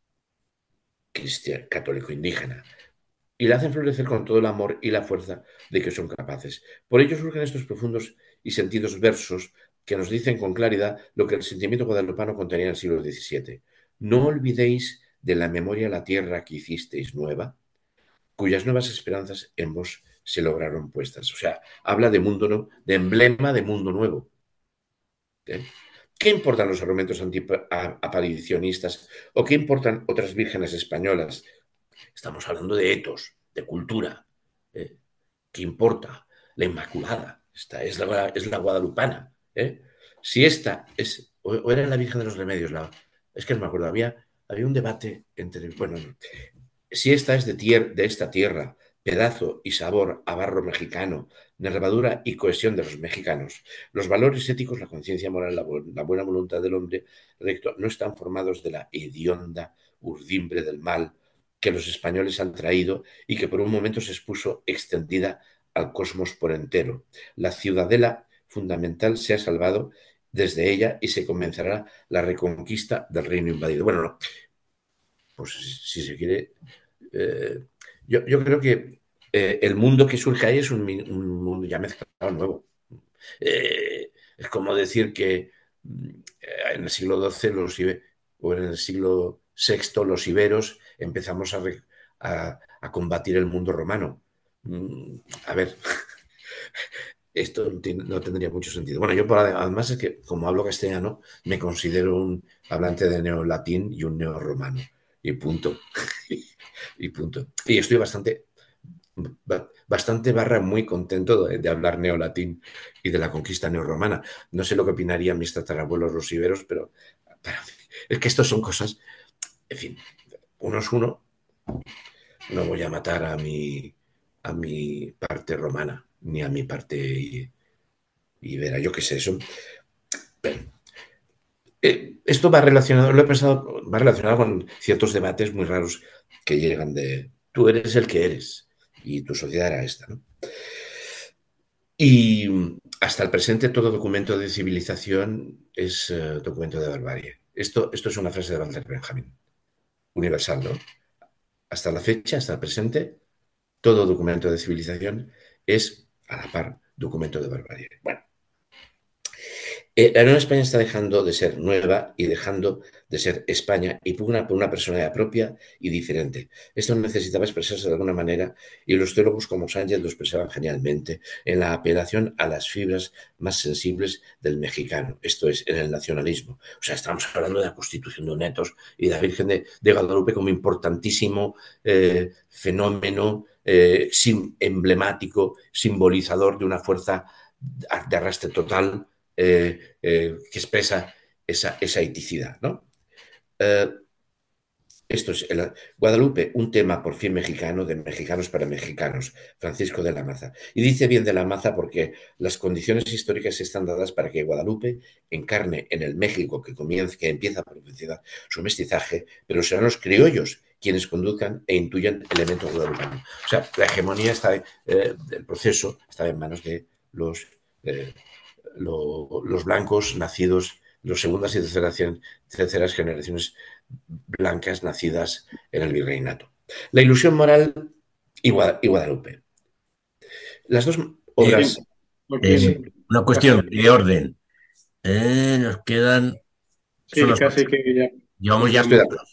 cristiana, católico indígena, y la hacen florecer con todo el amor y la fuerza de que son capaces. Por ello surgen estos profundos y sentidos versos que nos dicen con claridad lo que el sentimiento guadalupano contenía en el siglo XVII. No olvidéis de la memoria la tierra que hicisteis nueva, cuyas nuevas esperanzas en vos se lograron puestas. O sea, habla de mundo nuevo, de emblema de mundo nuevo. ¿Eh? ¿Qué importan los argumentos antiaparicionistas o qué importan otras vírgenes españolas? Estamos hablando de etos, de cultura. ¿Eh? ¿Qué importa? La Inmaculada, esta es la guadalupana. ¿Eh? Si esta es, o era la Virgen de los Remedios, es que no me acuerdo, había un debate entre, bueno, si esta es de esta tierra, pedazo y sabor a barro mexicano, nervadura y cohesión de los mexicanos, los valores éticos, la conciencia moral, la buena voluntad del hombre recto, no están formados de la hedionda urdimbre del mal que los españoles han traído y que por un momento se expuso extendida al cosmos por entero. La ciudadela fundamental se ha salvado desde ella y se comenzará la reconquista del reino invadido. Bueno, no, pues si se quiere, eh, yo creo que el mundo que surge ahí es un mundo ya mezclado nuevo. Es como decir que en el siglo XII o en el siglo VI los iberos empezamos a combatir el mundo romano. A ver, esto no tendría mucho sentido. Bueno, yo además es que como hablo castellano me considero un hablante de neolatín y un neorromano. Y punto. Y punto. Y estoy bastante muy contento de hablar neolatín y de la conquista neorromana. No sé lo que opinarían mis tatarabuelos los iberos, pero es que estos son cosas, en fin, uno es uno. No voy a matar a mi parte romana, ni a mi parte ibera, yo qué sé, eso. Esto va relacionado, lo he pensado, va relacionado con ciertos debates muy raros que llegan de tú eres el que eres y tu sociedad era esta, ¿no? Y hasta el presente todo documento de civilización es documento de barbarie. Esto es una frase de Walter Benjamin, universal, ¿no? Hasta la fecha, hasta el presente, todo documento de civilización es, a la par, documento de barbarie. Bueno, la Nueva España está dejando de ser nueva y dejando de ser España y pugna por una personalidad propia y diferente. Esto necesitaba expresarse de alguna manera y los teólogos como Sánchez lo expresaban genialmente en la apelación a las fibras más sensibles del mexicano, esto es, en el nacionalismo. O sea, estamos hablando de la Constitución de Onetos y de la Virgen de Guadalupe como importantísimo fenómeno emblemático, simbolizador de una fuerza de arrastre total que expresa esa eticidad, ¿no? Eh, Esto es Guadalupe, un tema por fin mexicano, de mexicanos para mexicanos, Francisco de la Maza. Y dice bien de la Maza porque las condiciones históricas están dadas para que Guadalupe encarne en el México que empieza a profundizar su mestizaje, pero serán los criollos quienes conduzcan e intuyan elementos guadalupanos. O sea, la hegemonía del proceso está en manos de eh, los blancos nacidos, los segundas y terceras generaciones blancas nacidas en el virreinato. La ilusión moral y Guadalupe. Las dos Eh, obras. Joaquín, una casi, cuestión de orden. Nos quedan, son sí, las casi 8. que ya Llevamos ya Estoy de podemos. acuerdo.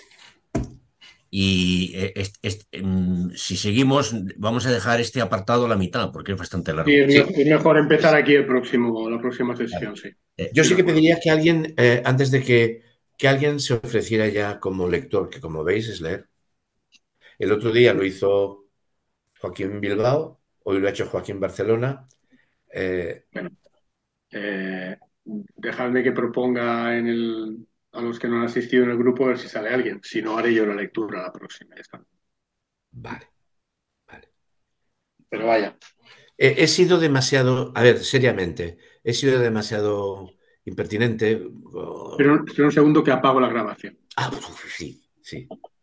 y si seguimos vamos a dejar este apartado a la mitad porque es bastante Sí, largo. es mejor empezar aquí la próxima sesión, sí. Yo Estoy sí de que acuerdo. pediría que alguien, antes de que alguien se ofreciera ya como lector, que como veis es leer. El otro día lo hizo Joaquín Bilbao, hoy lo ha hecho Joaquín Barcelona. Eh, Bueno, eh, dejadme que proponga a los que no han asistido en el grupo a ver si sale alguien. Si no, haré yo la lectura la próxima. Ya está. vale, vale. Pero vaya, He sido demasiado, a ver, seriamente, he sido demasiado impertinente. espera un segundo que apago la grabación. Ah, sí, sí.